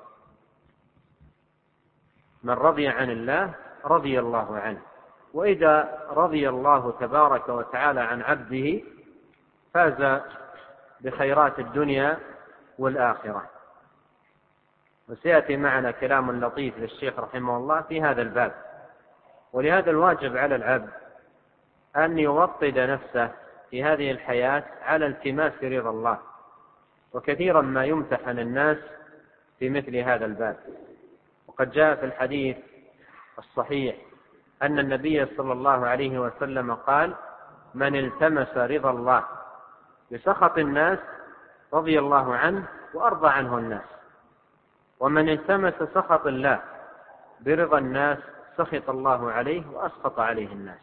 Speaker 1: من رضي عن الله رضي الله عنه، وإذا رضي الله تبارك وتعالى عن عبده فاز بخيرات الدنيا والآخرة. وسيأتي معنا كلام لطيف للشيخ رحمه الله في هذا الباب. ولهذا الواجب على العبد أن يوطد نفسه في هذه الحياة على التماس رضا الله، وكثيرا ما يمتحن الناس في مثل هذا الباب. وقد جاء في الحديث الصحيح أن النبي صلى الله عليه وسلم قال من التمس رضا الله بسخط الناس رضي الله عنه وأرضى عنه الناس، ومن التمس سخط الله برضا الناس سخط الله عليه وأسخط عليه الناس.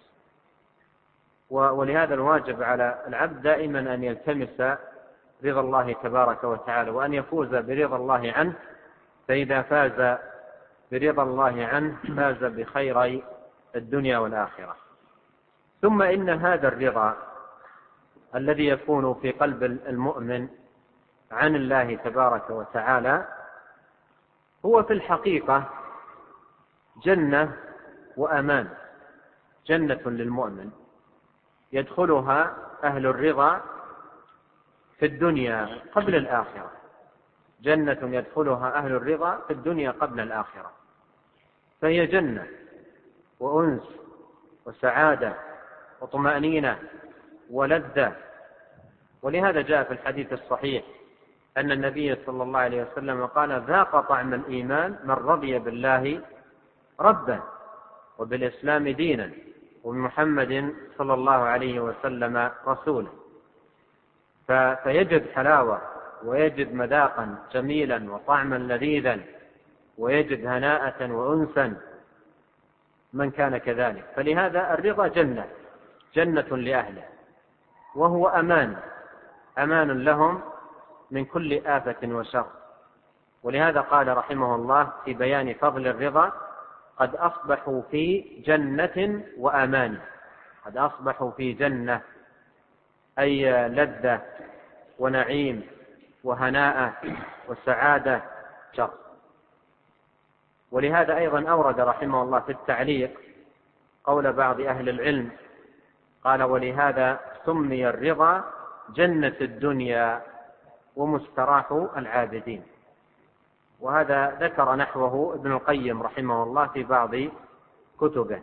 Speaker 1: ولهذا الواجب على العبد دائما أن يلتمس رضا الله تبارك وتعالى وأن يفوز برضا الله عنه، فإذا فاز برضا الله عنه فاز بخير الدنيا والآخرة. ثم إن هذا الرضا الذي يكون في قلب المؤمن عن الله تبارك وتعالى هو في الحقيقة جنة وأمان، جنة للمؤمن يدخلها أهل الرضا في الدنيا قبل الآخرة، جنة يدخلها أهل الرضا في الدنيا قبل الآخرة، فهي جنة وأنس وسعادة وطمأنينة ولذة. ولهذا جاء في الحديث الصحيح أن النبي صلى الله عليه وسلم قال ذاق طعم الإيمان من رضي بالله ربا وبالإسلام دينا وبمحمد صلى الله عليه وسلم رسولا. فيجد حلاوة ويجد مذاقا جميلا وطعما لذيذا ويجد هناءة وأنسا من كان كذلك. فلهذا الرضا جنة جنة لأهله، وهو أمان أمان لهم من كل آفة وشر. ولهذا قال رحمه الله في بيان فضل الرضا قد أصبحوا في جنة وأمان، قد أصبحوا في جنة أي لذة ونعيم وهناء وسعادة شر. ولهذا أيضا أورد رحمه الله في التعليق قول بعض أهل العلم قال ولهذا سمي الرضا جنة الدنيا ومستراح العابدين. وهذا ذكر نحوه ابن القيم رحمه الله في بعض كتبه.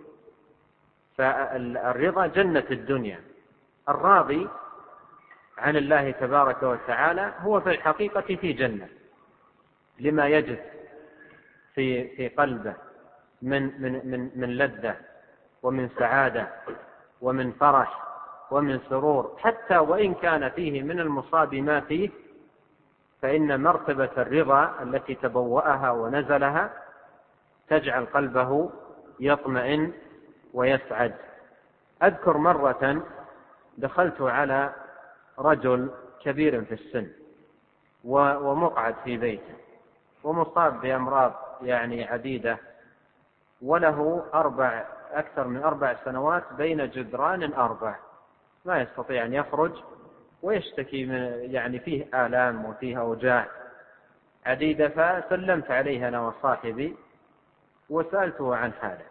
Speaker 1: فالرضا جنة الدنيا، الراضي عن الله تبارك وتعالى هو في الحقيقة في جنة لما يجد في في قلبه من من من من لذة ومن سعادة ومن فرح ومن سرور، حتى وإن كان فيه من المصاب ما فيه، فإن مرتبة الرضا التي تبوأها ونزلها تجعل قلبه يطمئن ويسعد. أذكر مرة دخلت على رجل كبير في السن ومقعد في بيته ومصاب بأمراض يعني عديدة، وله أربع أكثر من أربع سنوات بين جدران أربع، ما يستطيع أن يخرج، ويشتكي من يعني فيه آلام وفيه أوجاع عديدة. فسلمت عليه أنا وصاحبي وسألته عن حاله،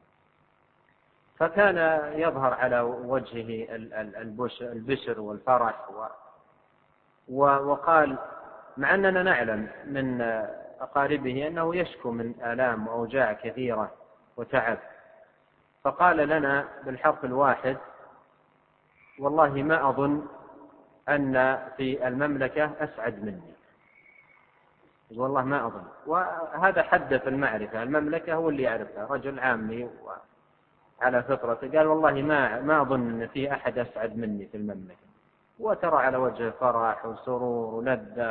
Speaker 1: فكان يظهر على وجهه البشر والفرح، وقال مع أننا نعلم من أقاربه أنه يشكو من آلام وأوجاع كثيرة وتعب، فقال لنا بالحرف الواحد: والله ما أظن أن في المملكة أسعد مني، والله ما أظن. وهذا حدث المعرفة، المملكة هو اللي يعرفها، رجل عامي على فطرته، قال والله ما ما أظن أن في أحد أسعد مني في المملكة. وترى على وجه فرح وسرور ولذة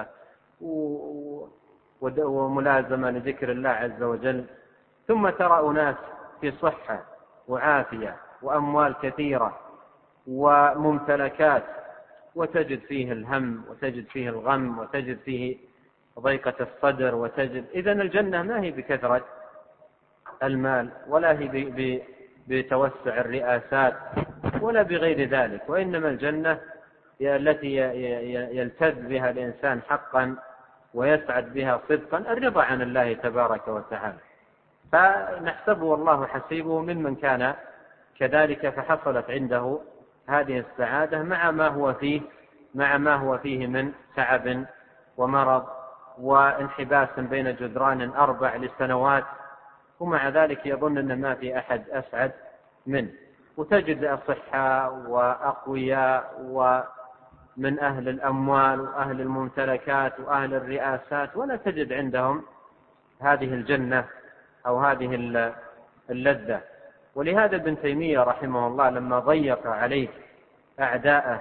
Speaker 1: وملازمة لذكر الله عز وجل. ثم ترى أناس في صحة وعافية وأموال كثيرة وممتلكات، وتجد فيه الهم وتجد فيه الغم وتجد فيه ضيقة الصدر، وتجد إذن الجنة ما هي بكثرة المال، ولا هي بتوسع الرئاسات، ولا بغير ذلك، وإنما الجنة التي يلتذ بها الإنسان حقا ويسعد بها صدقا الرضا عن الله تبارك وتعالى. فنحسبه والله حسيبه ممن كان كذلك، فحصلت عنده هذه السعادة مع ما هو فيه مع ما هو فيه من تعب ومرض وانحباس بين جدران أربع لسنوات، ومع ذلك يظن أن ما في أحد أسعد منه. وتجد أصحاء وأقوياء ومن أهل الأموال وأهل الممتلكات وأهل الرئاسات، ولا تجد عندهم هذه الجنة أو هذه اللذة. ولهذا ابن تيمية رحمه الله لما ضيق عليه أعداءه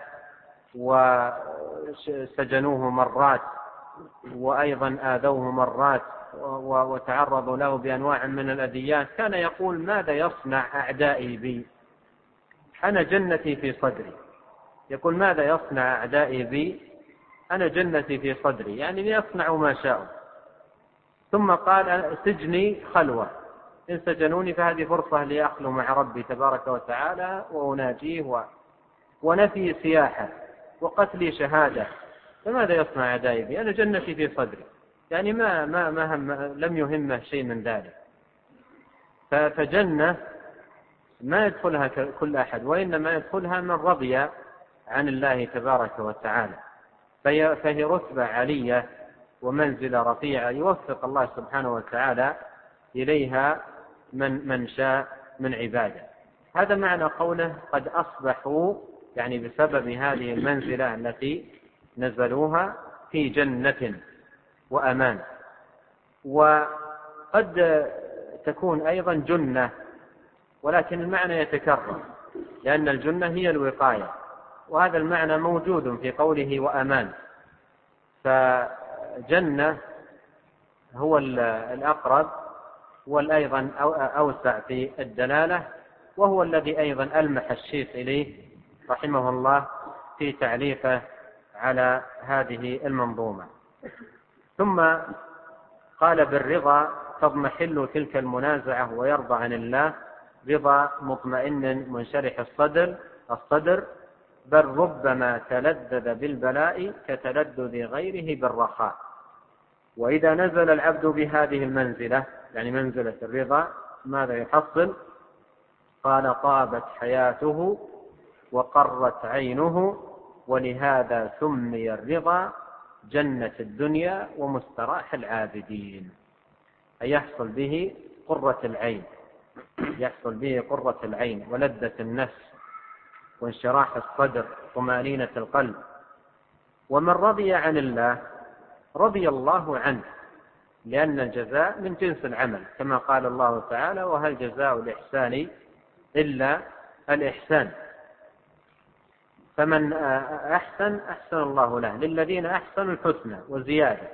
Speaker 1: وسجنوه مرات وأيضا آذوه مرات وتعرضوا له بأنواع من الأذيات، كان يقول: ماذا يصنع أعدائي بي؟ أنا جنتي في صدري. يقول: ماذا يصنع أعدائي بي؟ أنا جنتي في صدري، يعني يصنعوا ما شاءوا. ثم قال: سجني خلوة، إن سجنوني فهذه فرصة لأخلو مع ربي تبارك وتعالى وأناجيه، ونفي سياحة، وقتلي شهادة، فماذا يصنع أعدائي بي؟ أنا جنتي في صدري، يعني ما ما ما هم لم يهمه شيء من ذلك. فجنة ما يدخلها كل أحد، وإنما يدخلها من رضي عن الله تبارك وتعالى، فهي رتبة عالية ومنزلة رفيعة يوفق الله سبحانه وتعالى إليها من من شاء من عباده. هذا معنى قوله: قد أصبحوا، يعني بسبب هذه المنزلة التي نزلوها في جنة وأمان. وقد تكون أيضا جنة، ولكن المعنى يتكرر، لأن الجنة هي الوقاية، وهذا المعنى موجود في قوله وأمان. فجنة هو الأقرب والأيضا أوسع في الدلالة، وهو الذي أيضا ألمح الشيخ إليه رحمه الله في تعليقه على هذه المنظومة. ثم قال: بالرضا تضمحل تلك المنازعة ويرضى عن الله رضا مطمئن منشرح الصدر الصدر بل ربما تلذذ بالبلاء كتلذذ غيره بالرخاء. وإذا نزل العبد بهذه المنزلة، يعني منزلة الرضا، ماذا يحصل؟ قال: طابت حياته وقرت عينه، ولهذا سمي الرضا جنة الدنيا ومستراح العابدين، أي يحصل به قرة العين، يحصل به قرة العين ولذة النفس وانشراح الصدر وطمأنينة القلب. ومن رضي عن الله رضي الله عنه، لأن الجزاء من جنس العمل، كما قال الله تعالى: وهل جزاء الإحسان إلا الإحسان. فمن أحسن أحسن الله له، للذين أحسنوا الحسنى وزيادة.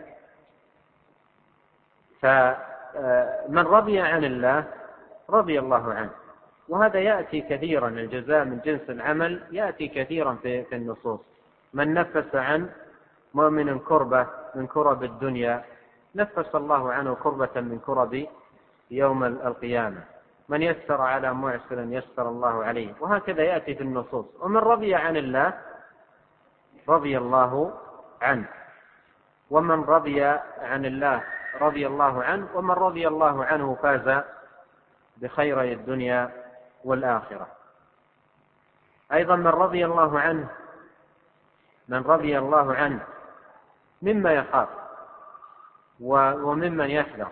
Speaker 1: فمن رضي عن الله رضي الله عنه، وهذا يأتي كثيرا، الجزاء من جنس العمل يأتي كثيرا في النصوص. من نفس عن مؤمن كربة من كرب الدنيا نفس الله عنه كربة من كرب يوم القيامة. من يسر على معسر يسر الله عليه، وهكذا يأتي في النصوص. ومن رضي عن الله رضي الله عنه، ومن رضي عن الله رضي الله عنه، ومن رضي الله عنه فاز بخيري الدنيا والآخرة. أيضا من رضي الله عنه من رضي الله عنه مما يخاف وممن يحذر،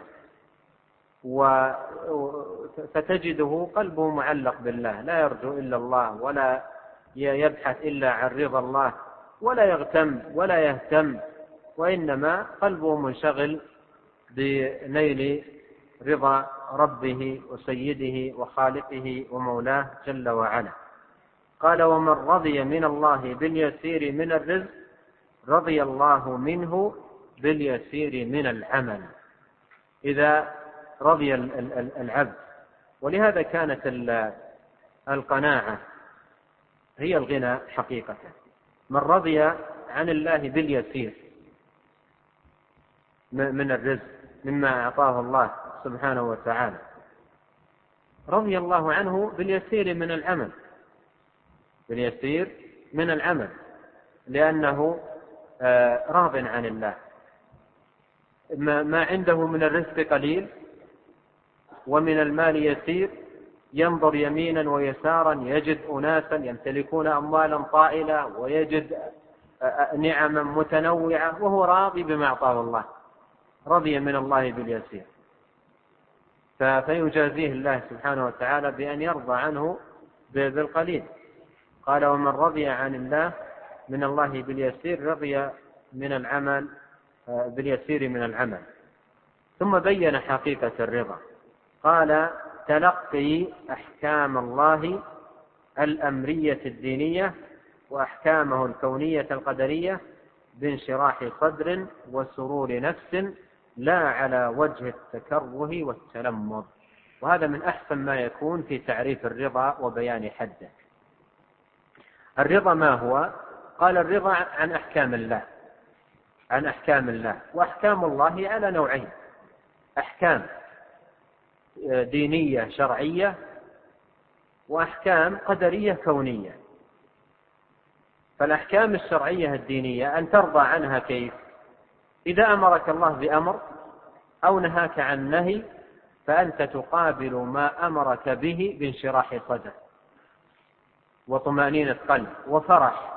Speaker 1: فتجده قلبه معلق بالله، لا يرجو إلا الله، ولا يبحث إلا عن رضا الله، ولا يغتم ولا يهتم، وإنما قلبه منشغل بنيل رضا ربه وسيده وخالقه ومولاه جل وعلا. قال: ومن رضي من الله باليسير من الرزق رضي الله منه باليسير من العمل. إذا رضي العبد، ولهذا كانت القناعة هي الغنى حقيقة. من رضي عن الله باليسير من الرزق مما أعطاه الله سبحانه وتعالى رضي الله عنه باليسير من العمل، باليسير من العمل، لأنه راض عن الله. ما عنده من الرزق قليل ومن المال يسير، ينظر يمينا ويسارا يجد أناسا يمتلكون أموالا طائلة ويجد نعما متنوعة، وهو راضي بما أعطاه الله، رضي من الله باليسير، فيجازيه الله سبحانه وتعالى بأن يرضى عنه بالقليل. قال: ومن رضي عن الله من الله باليسير رضي من العمل باليسير من العمل. ثم بين حقيقة الرضا، قال: تلقي أحكام الله الأمرية الدينية وأحكامه الكونية القدرية بانشراح صدر وسرور نفس، لا على وجه التكره والتلمذ. وهذا من أحسن ما يكون في تعريف الرضا وبيان حده. الرضا ما هو؟ قال: الرضا عن أحكام الله عن أحكام الله وأحكام الله على نوعين: أحكام دينية شرعية، وأحكام قدرية كونية. فالأحكام الشرعية الدينية أن ترضى عنها كيف؟ إذا أمرك الله بأمر أو نهاك عن نهي فأنت تقابل ما أمرك به بانشراح صدر وطمأنينة قلب وفرح.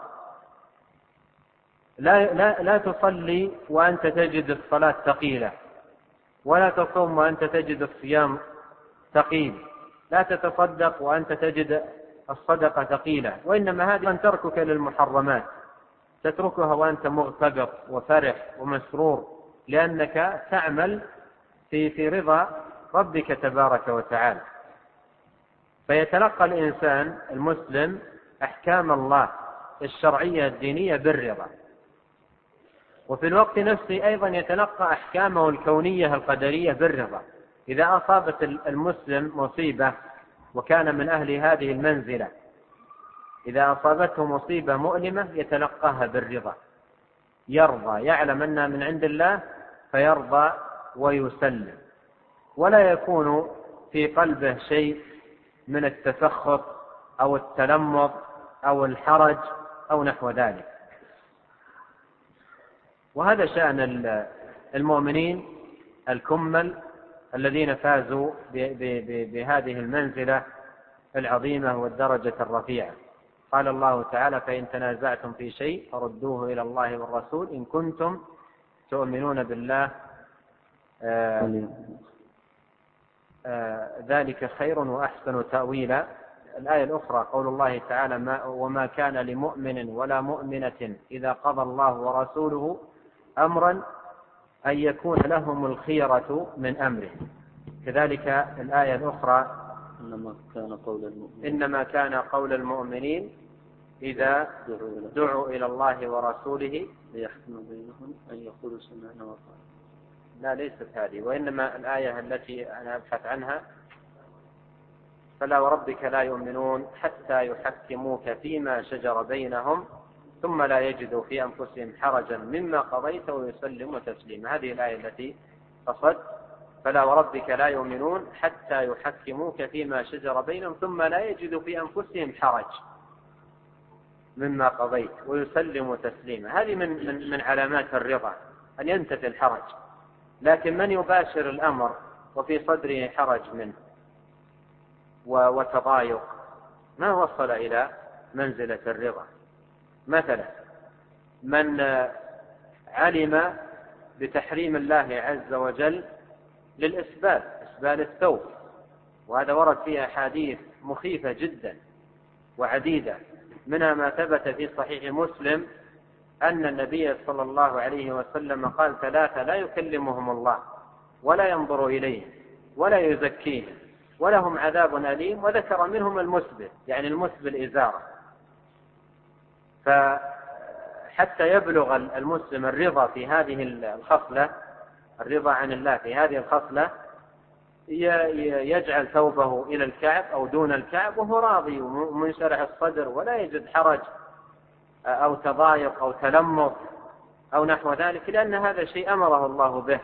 Speaker 1: لا, لا, لا تصلي وأنت تجد الصلاة ثقيلة، ولا تصوم وأنت تجد الصيام ثقيل، لا تتصدق وأنت تجد الصدقة ثقيلة، وإنما هذه أن تركك للمحرمات تتركها وأنت مغتبط وفرح ومسرور، لأنك تعمل في في رضا ربك تبارك وتعالى. فيتلقى الإنسان المسلم أحكام الله الشرعية الدينية بالرضا، وفي الوقت نفسه أيضا يتلقى أحكامه الكونية القدرية بالرضا. إذا أصابت المسلم مصيبة وكان من أهل هذه المنزلة، إذا أصابته مصيبة مؤلمة يتلقاها بالرضا، يرضى، يعلم أنها من عند الله فيرضى ويسلم، ولا يكون في قلبه شيء من التسخط أو التلمذ أو الحرج أو نحو ذلك. وهذا شأن المؤمنين الكمل الذين فازوا بهذه المنزلة العظيمة والدرجة الرفيعة. قال الله تعالى: فإن تنازعتم في شيء فردوه إلى الله والرسول إن كنتم تؤمنون بالله آه آه ذلك خير وأحسن تأويلا. الآية الأخرى قول الله تعالى: ما وما كان لمؤمن ولا مؤمنة إذا قضى الله ورسوله أمرا أن يكون لهم الخيرة من أمره. كذلك الآية الأخرى:
Speaker 2: إنما كان قول المؤمنين
Speaker 1: إنما كان قول المؤمنين إذا دعوا إلى الله ورسوله
Speaker 2: ليحكم بينهم أن يقولوا سمعنا وأطعنا.
Speaker 1: لا، ليست هذه، وإنما الآية التي أنا أبحث عنها: فلا وربك لا يؤمنون حتى يحكموك فيما شجر بينهم ثم لا يجدوا في أنفسهم حرجا مما قضيت ويسلموا تسليما. هذه الآية التي قصدت فلا وربك لا يؤمنون حتى يحكموك فيما شجر بينهم ثم لا يجدوا في أنفسهم حرج مما قضيت ويسلموا تسليما. هذه من, من, من علامات الرضا أن ينتفي الحرج. لكن من يباشر الأمر وفي صدره حرج منه وتضايق ما وصل إلى منزلة الرضا. مثلا من علم بتحريم الله عز وجل للإسبال، إسبال الثوب، وهذا ورد فيه أحاديث مخيفة جدا وعديدة، منها ما ثبت في صحيح مسلم أن النبي صلى الله عليه وسلم قال ثلاثة لا يكلمهم الله ولا ينظر إليهم ولا يزكيهم ولهم عذاب أليم، وذكر منهم المسبل، يعني المسبل إزارة. فحتى يبلغ المسلم الرضا في هذه الخصلة، الرضا عن الله في هذه الخصلة، يجعل ثوبه إلى الكعب أو دون الكعب وهو راضي ومنشرح الصدر ولا يجد حرج أو تضايق أو تلمط أو نحو ذلك، لأن هذا شيء أمره الله به.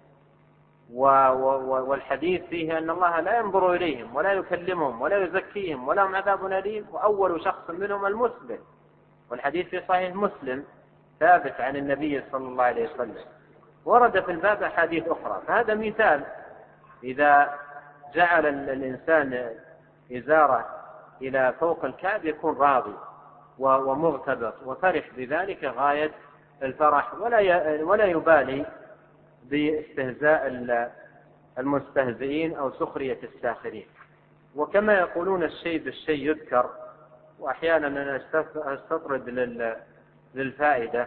Speaker 1: والحديث فيه أن الله لا ينظر إليهم ولا يكلمهم ولا يزكيهم ولهم عذاب أليم، وأول شخص منهم المسبل. والحديث في صحيح مسلم ثابت عن النبي صلى الله عليه وسلم. ورد في الباب أحاديث أخرى. فهذا مثال، إذا جعل الإنسان إزارة إلى فوق الكعب يكون راضي ومغتبط وفرح بذلك غاية الفرح، ولا ولا يبالي باستهزاء المستهزئين أو سخرية الساخرين. وكما يقولون الشيء بالشيء يذكر، وأحيانا أنا أستطرد للفائدة.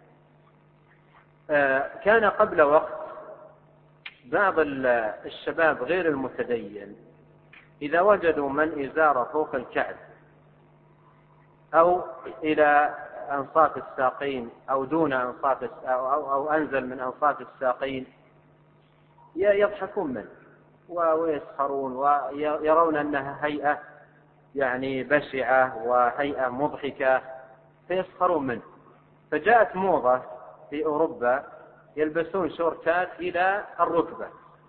Speaker 1: كان قبل وقت بعض الشباب غير المتدين إذا وجدوا من إزار فوق الكعب أو إلى أنصاف الساقين أو دون أنصاف أو, أو, أو أنزل من أنصاف الساقين يضحكون منه ويسخرون ويرون أنها هيئة يعني بشعة وهيئة مضحكة فيسخرون منه. فجاءت موضة في أوروبا يلبسون شورتات إلى الركبة،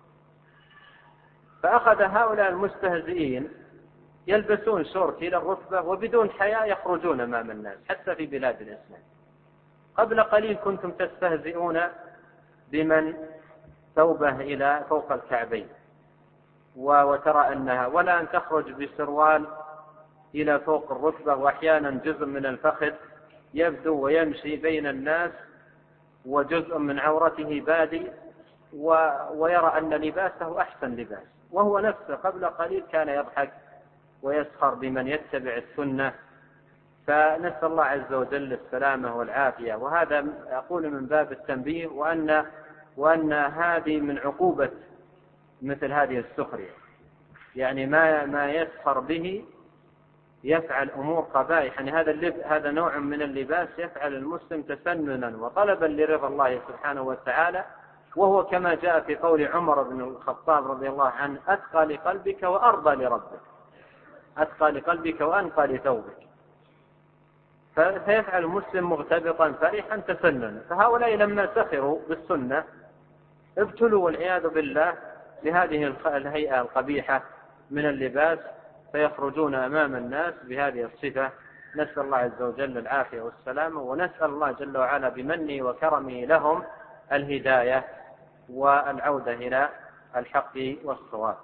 Speaker 1: فأخذ هؤلاء المستهزئين يلبسون شورت إلى الركبة وبدون حياء يخرجون أمام الناس حتى في بلاد الإسلام. قبل قليل كنتم تستهزئون بمن ثوبه إلى فوق الكعبين وترى أنها، ولا أن تخرج بسروال إلى فوق الركبة وأحيانا جزء من الفخذ يبدو ويمشي بين الناس وجزء من عورته بادي ويرى أن لباسه أحسن لباس، وهو نفسه قبل قليل كان يضحك ويسخر بمن يتبع السنة. فنسأل الله عز وجل السلامة والعافية. وهذا أقول من باب التنبيه، وأن وأن هذه من عقوبة مثل هذه السخرية، يعني ما ما يسخر به يفعل أمور قبائح. يعني هذا هذا نوع من اللباس يفعل المسلم تسننا وطلبا لرضا الله سبحانه وتعالى، وهو كما جاء في قول عمر بن الخطاب رضي الله عنه: أتقى لقلبك وأرضى لربك، أتقى لقلبك وأنقى لثوبك. فيفعل المسلم مغتبطا فرحا تسننا. فهؤلاء لما سخروا بالسنة ابتلوا والعياذ بالله بهذه الهيئة القبيحة من اللباس، فيخرجون أمام الناس بهذه الصفة. نسأل الله عز وجل العافية والسلامة، ونسأل الله جل وعلا بمنه وكرمه لهم الهداية والعودة إلى الحق والصواب.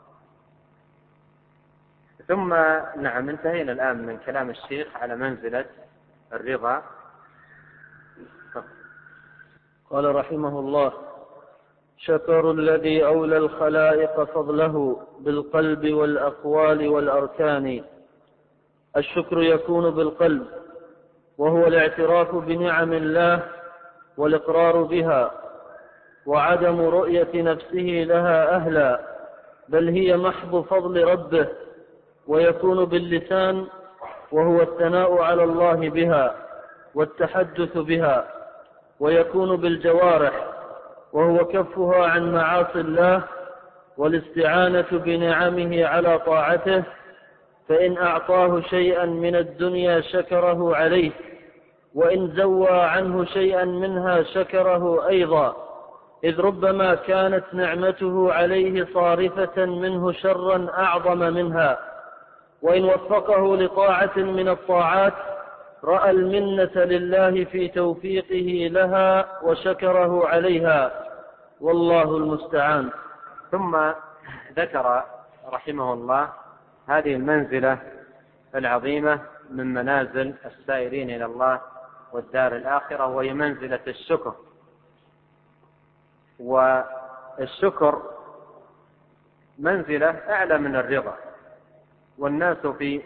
Speaker 1: ثم نعم انتهينا الآن من كلام الشيخ على منزلة الرضا.
Speaker 3: قال رحمه الله: شكر الذي أولى الخلائق فضله بالقلب والأقوال والأركان. الشكر يكون بالقلب، وهو الاعتراف بنعم الله والإقرار بها، وعدم رؤية نفسه لها أهلا، بل هي محض فضل ربه. ويكون باللسان، وهو الثناء على الله بها والتحدث بها. ويكون بالجوارح، وهو كفها عن معاصي الله والاستعانة بنعمه على طاعته، فإن أعطاه شيئا من الدنيا شكره عليه، وإن زوى عنه شيئا منها شكره أيضا، إذ ربما كانت نعمته عليه صارفة منه شرا أعظم منها، وإن وفقه لطاعة من الطاعات رأى المنة لله في توفيقه لها وشكره عليها، والله المستعان.
Speaker 1: ثم ذكر رحمه الله هذه المنزلة العظيمة من منازل السائرين إلى الله والدار الآخرة، وهي منزلة الشكر. والشكر منزلة أعلى من الرضا، والناس في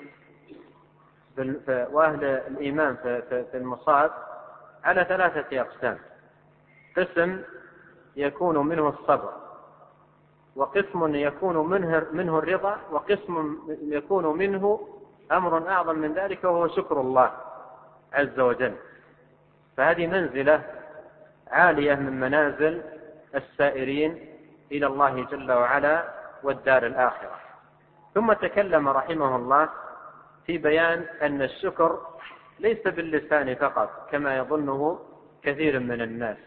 Speaker 1: وأهل الإيمان في المصائب على ثلاثة أقسام: قسم يكون منه الصبر، وقسم يكون منه, منه الرضا، وقسم يكون منه أمر أعظم من ذلك وهو شكر الله عز وجل. فهذه منزلة عالية من منازل السائرين إلى الله جل وعلا والدار الآخرة. ثم تكلم رحمه الله في بيان أن الشكر ليس باللسان فقط كما يظنه كثير من الناس،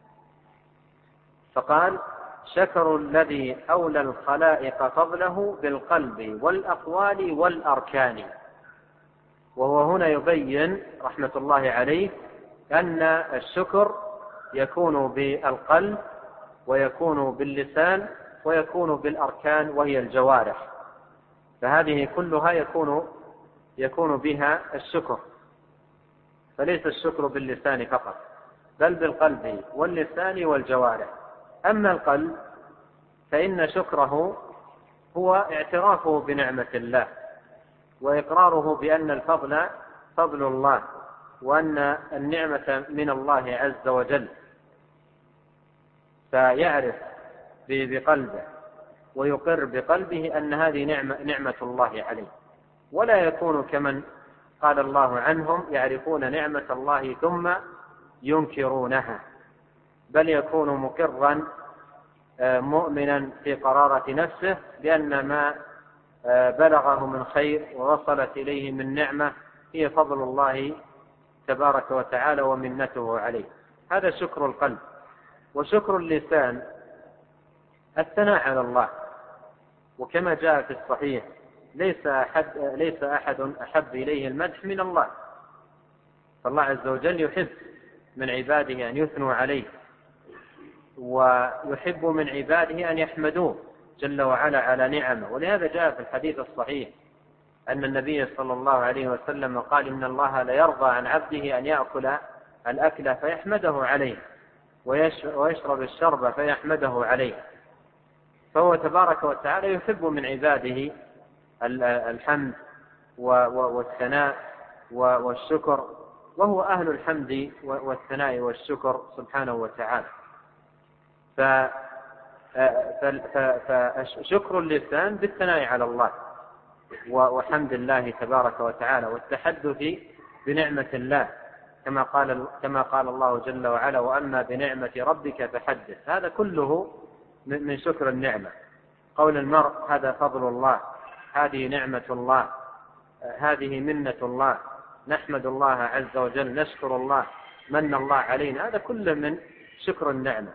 Speaker 1: فقال: شكر الذي أولى الخلائق فضله بالقلب والأقوال والأركان. وهو هنا يبين رحمة الله عليه أن الشكر يكون بالقلب ويكون باللسان ويكون بالأركان وهي الجوارح، فهذه كلها يكون يكون بها الشكر، فليس الشكر باللسان فقط بل بالقلب واللسان والجوارح. أما القلب فإن شكره هو اعترافه بنعمة الله وإقراره بأن الفضل فضل الله، وأن النعمة من الله عز وجل، فيعرف بقلبه ويقر بقلبه أن هذه نعمة, نعمة الله عليه، ولا يكون كمن قال الله عنهم يعرفون نعمة الله ثم ينكرونها، بل يكون مقرا مؤمنا في قرارة نفسه بأن ما بلغه من خير ووصلت إليه من نعمة هي فضل الله تبارك وتعالى ومنته عليه. هذا شكر القلب. وشكر اللسان الثناء على الله، وكما جاء في الصحيح: ليس أحد, ليس أحد أحب إليه المدح من الله. فالله عز وجل يحب من عباده أن يثنوا عليه، ويحب من عباده أن يحمدوه جل وعلا على نعمه. ولهذا جاء في الحديث الصحيح أن النبي صلى الله عليه وسلم قال: إن الله لا يرضى عن عبده أن يأكل الأكل فيحمده عليه ويشرب الشرب فيحمده عليه. فهو تبارك وتعالى يحب من عباده الحمد والثناء والشكر، وهو أهل الحمد والثناء والشكر سبحانه وتعالى. فشكر اللسان بالثناء على الله وحمد الله تبارك وتعالى والتحدث بنعمة الله، كما قال كما قال الله جل وعلا: وأما بنعمة ربك فحدث. هذا كله من شكر النعمة. قول المرء: هذا فضل الله، هذه نعمة الله، هذه منة الله، نحمد الله عز وجل، نشكر الله، من الله علينا، هذا كله من شكر النعمة.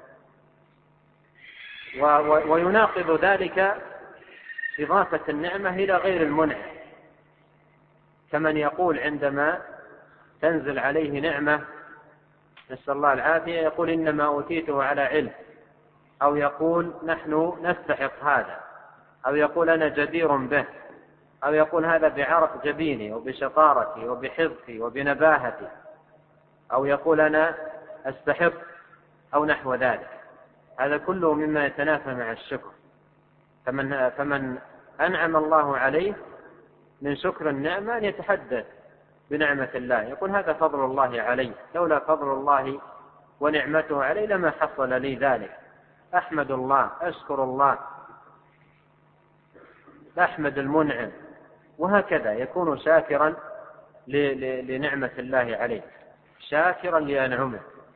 Speaker 1: ويناقض ذلك إضافة النعمة إلى غير المنعم، كمن يقول عندما تنزل عليه نعمة نسأل الله العافية يقول: إنما أوتيته على علم، أو يقول: نحن نستحق هذا، أو يقول: أنا جدير به، أو يقول: هذا بعرق جبيني وبشطارتي وبحفظي وبنباهتي، أو يقول: أنا أستحق، أو نحو ذلك. هذا كله مما يتنافى مع الشكر. فمن, فمن أنعم الله عليه من شكر النعمة أن يتحدث بنعمة الله، يقول: هذا فضل الله علي، لولا فضل الله ونعمته علي لما حصل لي ذلك، أحمد الله، أشكر الله، أحمد المنعم. وهكذا يكون شاكرا لنعمة الله عليه، شاكرا لأنعمه.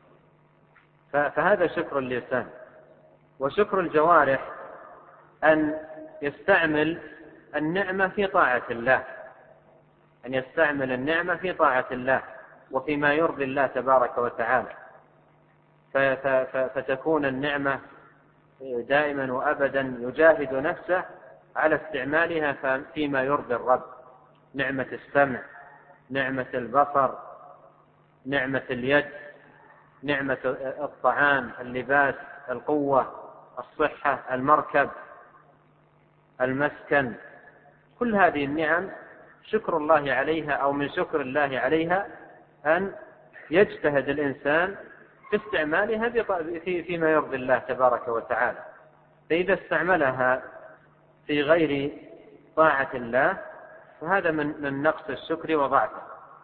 Speaker 1: فهذا شكر اللسان. وشكر الجوارح أن يستعمل النعمة في طاعة الله، أن يستعمل النعمة في طاعة الله وفيما يرضي الله تبارك وتعالى. فتكون النعمة دائما وأبدا يجاهد نفسه على استعمالها فيما يرضي الرب، نعمة السمع، نعمة البصر، نعمة اليد، نعمة الطعام، اللباس، القوة، الصحة، المركب، المسكن، كل هذه النعم شكر الله عليها أو من شكر الله عليها أن يجتهد الإنسان في استعمالها فيما يرضي الله تبارك وتعالى. فإذا استعملها في غير طاعة الله فهذا من نقص الشكر وضعفه.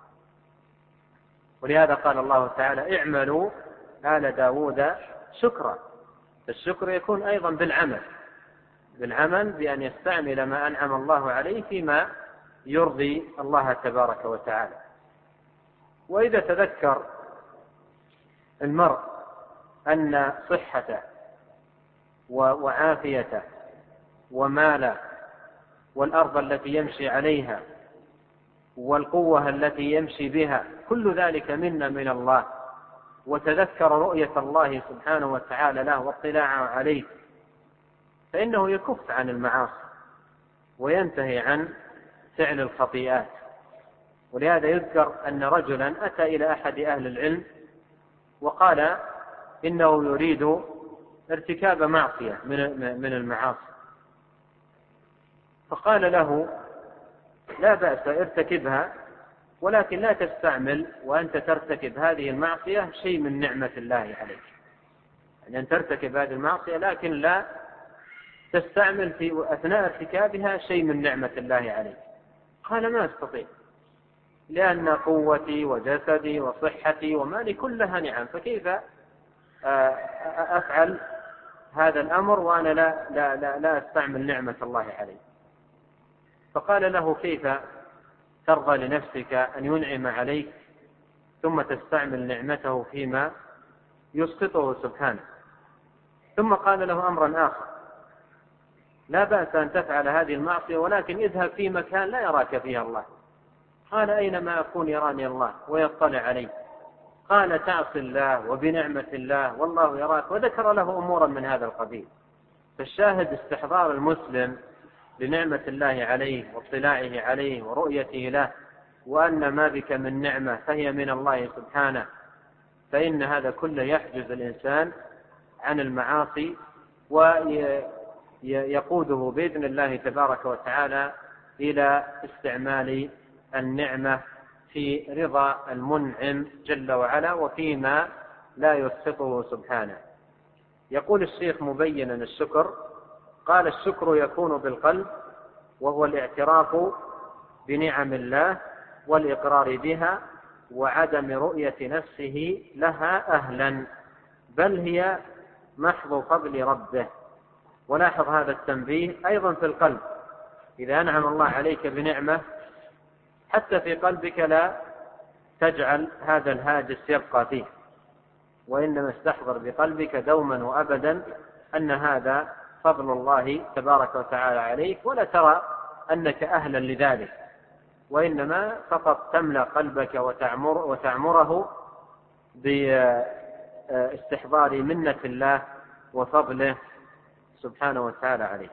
Speaker 1: ولهذا قال الله تعالى: اعملوا آل داود شكرا. الشكر يكون أيضا بالعمل بالعمل بأن يستعمل ما أنعم الله عليه فيما يرضي الله تبارك وتعالى. وإذا تذكر المرء أن صحته وعافيته وماله والأرض التي يمشي عليها والقوة التي يمشي بها كل ذلك منا من الله، وتذكر رؤية الله سبحانه وتعالى له واطلاعه عليه، فإنه يكف عن المعاصي وينتهي عن فعل الخطيئات. ولهذا يذكر أن رجلا أتى إلى أحد أهل العلم وقال إنه يريد ارتكاب معصية من المعاصي، فقال له: لا بأس، ارتكبها، ولكن لا تستعمل وأنت ترتكب هذه المعصية شيء من نعمة الله عليك. يعني أن ترتكب هذه المعصية لكن لا تستعمل في أثناء ارتكابها شيء من نعمة الله عليك. قال: ما أستطيع، لأن قوتي وجسدي وصحتي ومالي كلها نعم، فكيف أفعل هذا الأمر وأنا لا, لا, لا, لا أستعمل نعمة الله علي؟ فقال له: كيف ترضى لنفسك أن ينعم عليك ثم تستعمل نعمته فيما يسقطه سبحانه؟ ثم قال له أمرا آخر: لا بأس أن تفعل هذه المعصية، ولكن اذهب في مكان لا يراك فيها الله. قال: أينما أكون يراني الله ويطلع علي. قال: تعصي الله وبنعمة الله والله يراك، وذكر له أمورا من هذا القبيل. فالشاهد استحضار المسلم لنعمة الله عليه واطلاعه عليه ورؤيته له، وأن ما بك من نعمة فهي من الله سبحانه، فإن هذا كله يحجز الإنسان عن المعاصي ويقوده بإذن الله تبارك وتعالى إلى استعمال النعمة في رضا المنعم جل وعلا وفيما لا يسخطه سبحانه. يقول الشيخ مبينا الشكر، قال: الشكر يكون بالقلب، وهو الاعتراف بنعم الله والإقرار بها وعدم رؤية نفسه لها أهلا، بل هي محض فضل ربه. ولاحظ هذا التنبيه أيضا في القلب، إذا أنعم الله عليك بنعمة حتى في قلبك لا تجعل هذا الهاجس يبقى فيه، وإنما استحضر بقلبك دوما وأبدا أن هذا فضل الله تبارك وتعالى عليك، ولا ترى أنك أهلا لذلك، وإنما فقط تملأ قلبك وتعمر وتعمره باستحضار منة الله وفضله سبحانه وتعالى عليك.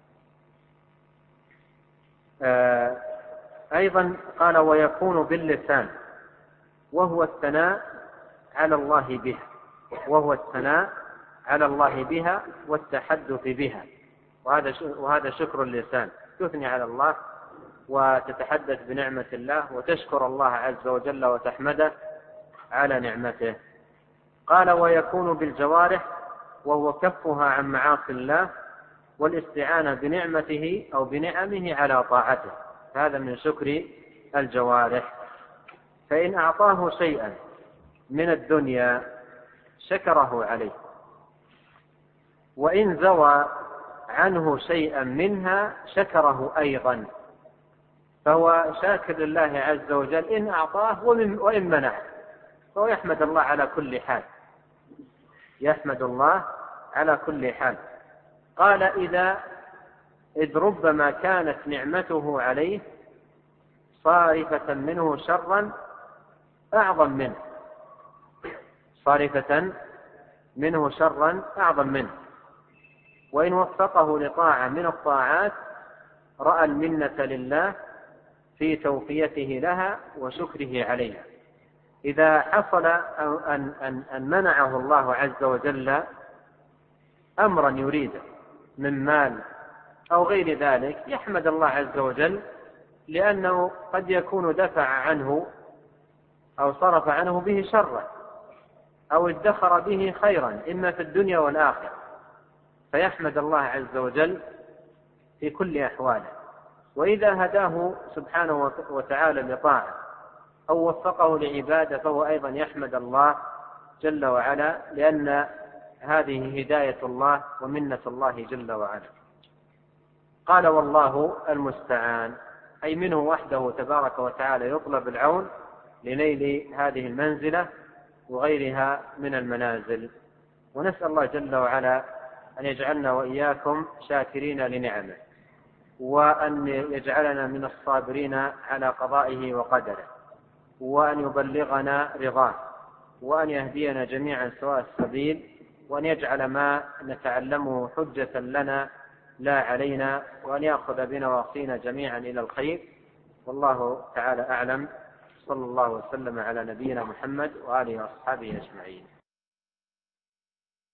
Speaker 1: أيضا قال: ويكون باللسان، وهو الثناء على الله بها وهو الثناء على الله بها والتحدث بها، وهذا وهذا شكر اللسان، تثني على الله وتتحدث بنعمة الله وتشكر الله عز وجل وتحمده على نعمته. قال: ويكون بالجوارح، وهو كفها عن معاصي الله والاستعانة بنعمته أو بنعمه على طاعته، هذا من شكر الجوارح. فإن أعطاه شيئا من الدنيا شكره عليه، وإن زوى عنه شيئا منها شكره أيضا، فهو شاكر لله عز وجل إن أعطاه وإن منعه، فهو يحمد الله على كل حال يحمد الله على كل حال. قال: إذا إذ ربما كانت نعمته عليه صارفة منه شرا أعظم منه صارفة منه شرا أعظم منه، وإن وفقه لطاعة من الطاعات رأى المنة لله في توفيته لها وشكره عليها. إذا حصل أن, أن, أن منعه الله عز وجل أمرا يريده من مال أو غير ذلك يحمد الله عز وجل، لأنه قد يكون دفع عنه أو صرف عنه به شرا أو ادخر به خيرا إما في الدنيا والآخرة، فيحمد الله عز وجل في كل أحواله. وإذا هداه سبحانه وتعالى لطاعة أو وفقه لعبادة فهو أيضا يحمد الله جل وعلا، لأن هذه هداية الله ومنة الله جل وعلا. قال والله المستعان، أي منه وحده تبارك وتعالى يطلب العون لنيل هذه المنزلة وغيرها من المنازل. ونسأل الله جل وعلا أن يجعلنا وإياكم شاكرين لنعمه، وأن يجعلنا من الصابرين على قضائه وقدره، وأن يبلغنا رضاه، وأن يهدينا جميعا سواء السبيل، وأن يجعل ما نتعلمه حجة لنا لا علينا، وأن يأخذ بنواصينا جميعا إلى الخير. والله تعالى أعلم. صلى الله وسلم على نبينا محمد وآله وأصحابه أجمعين.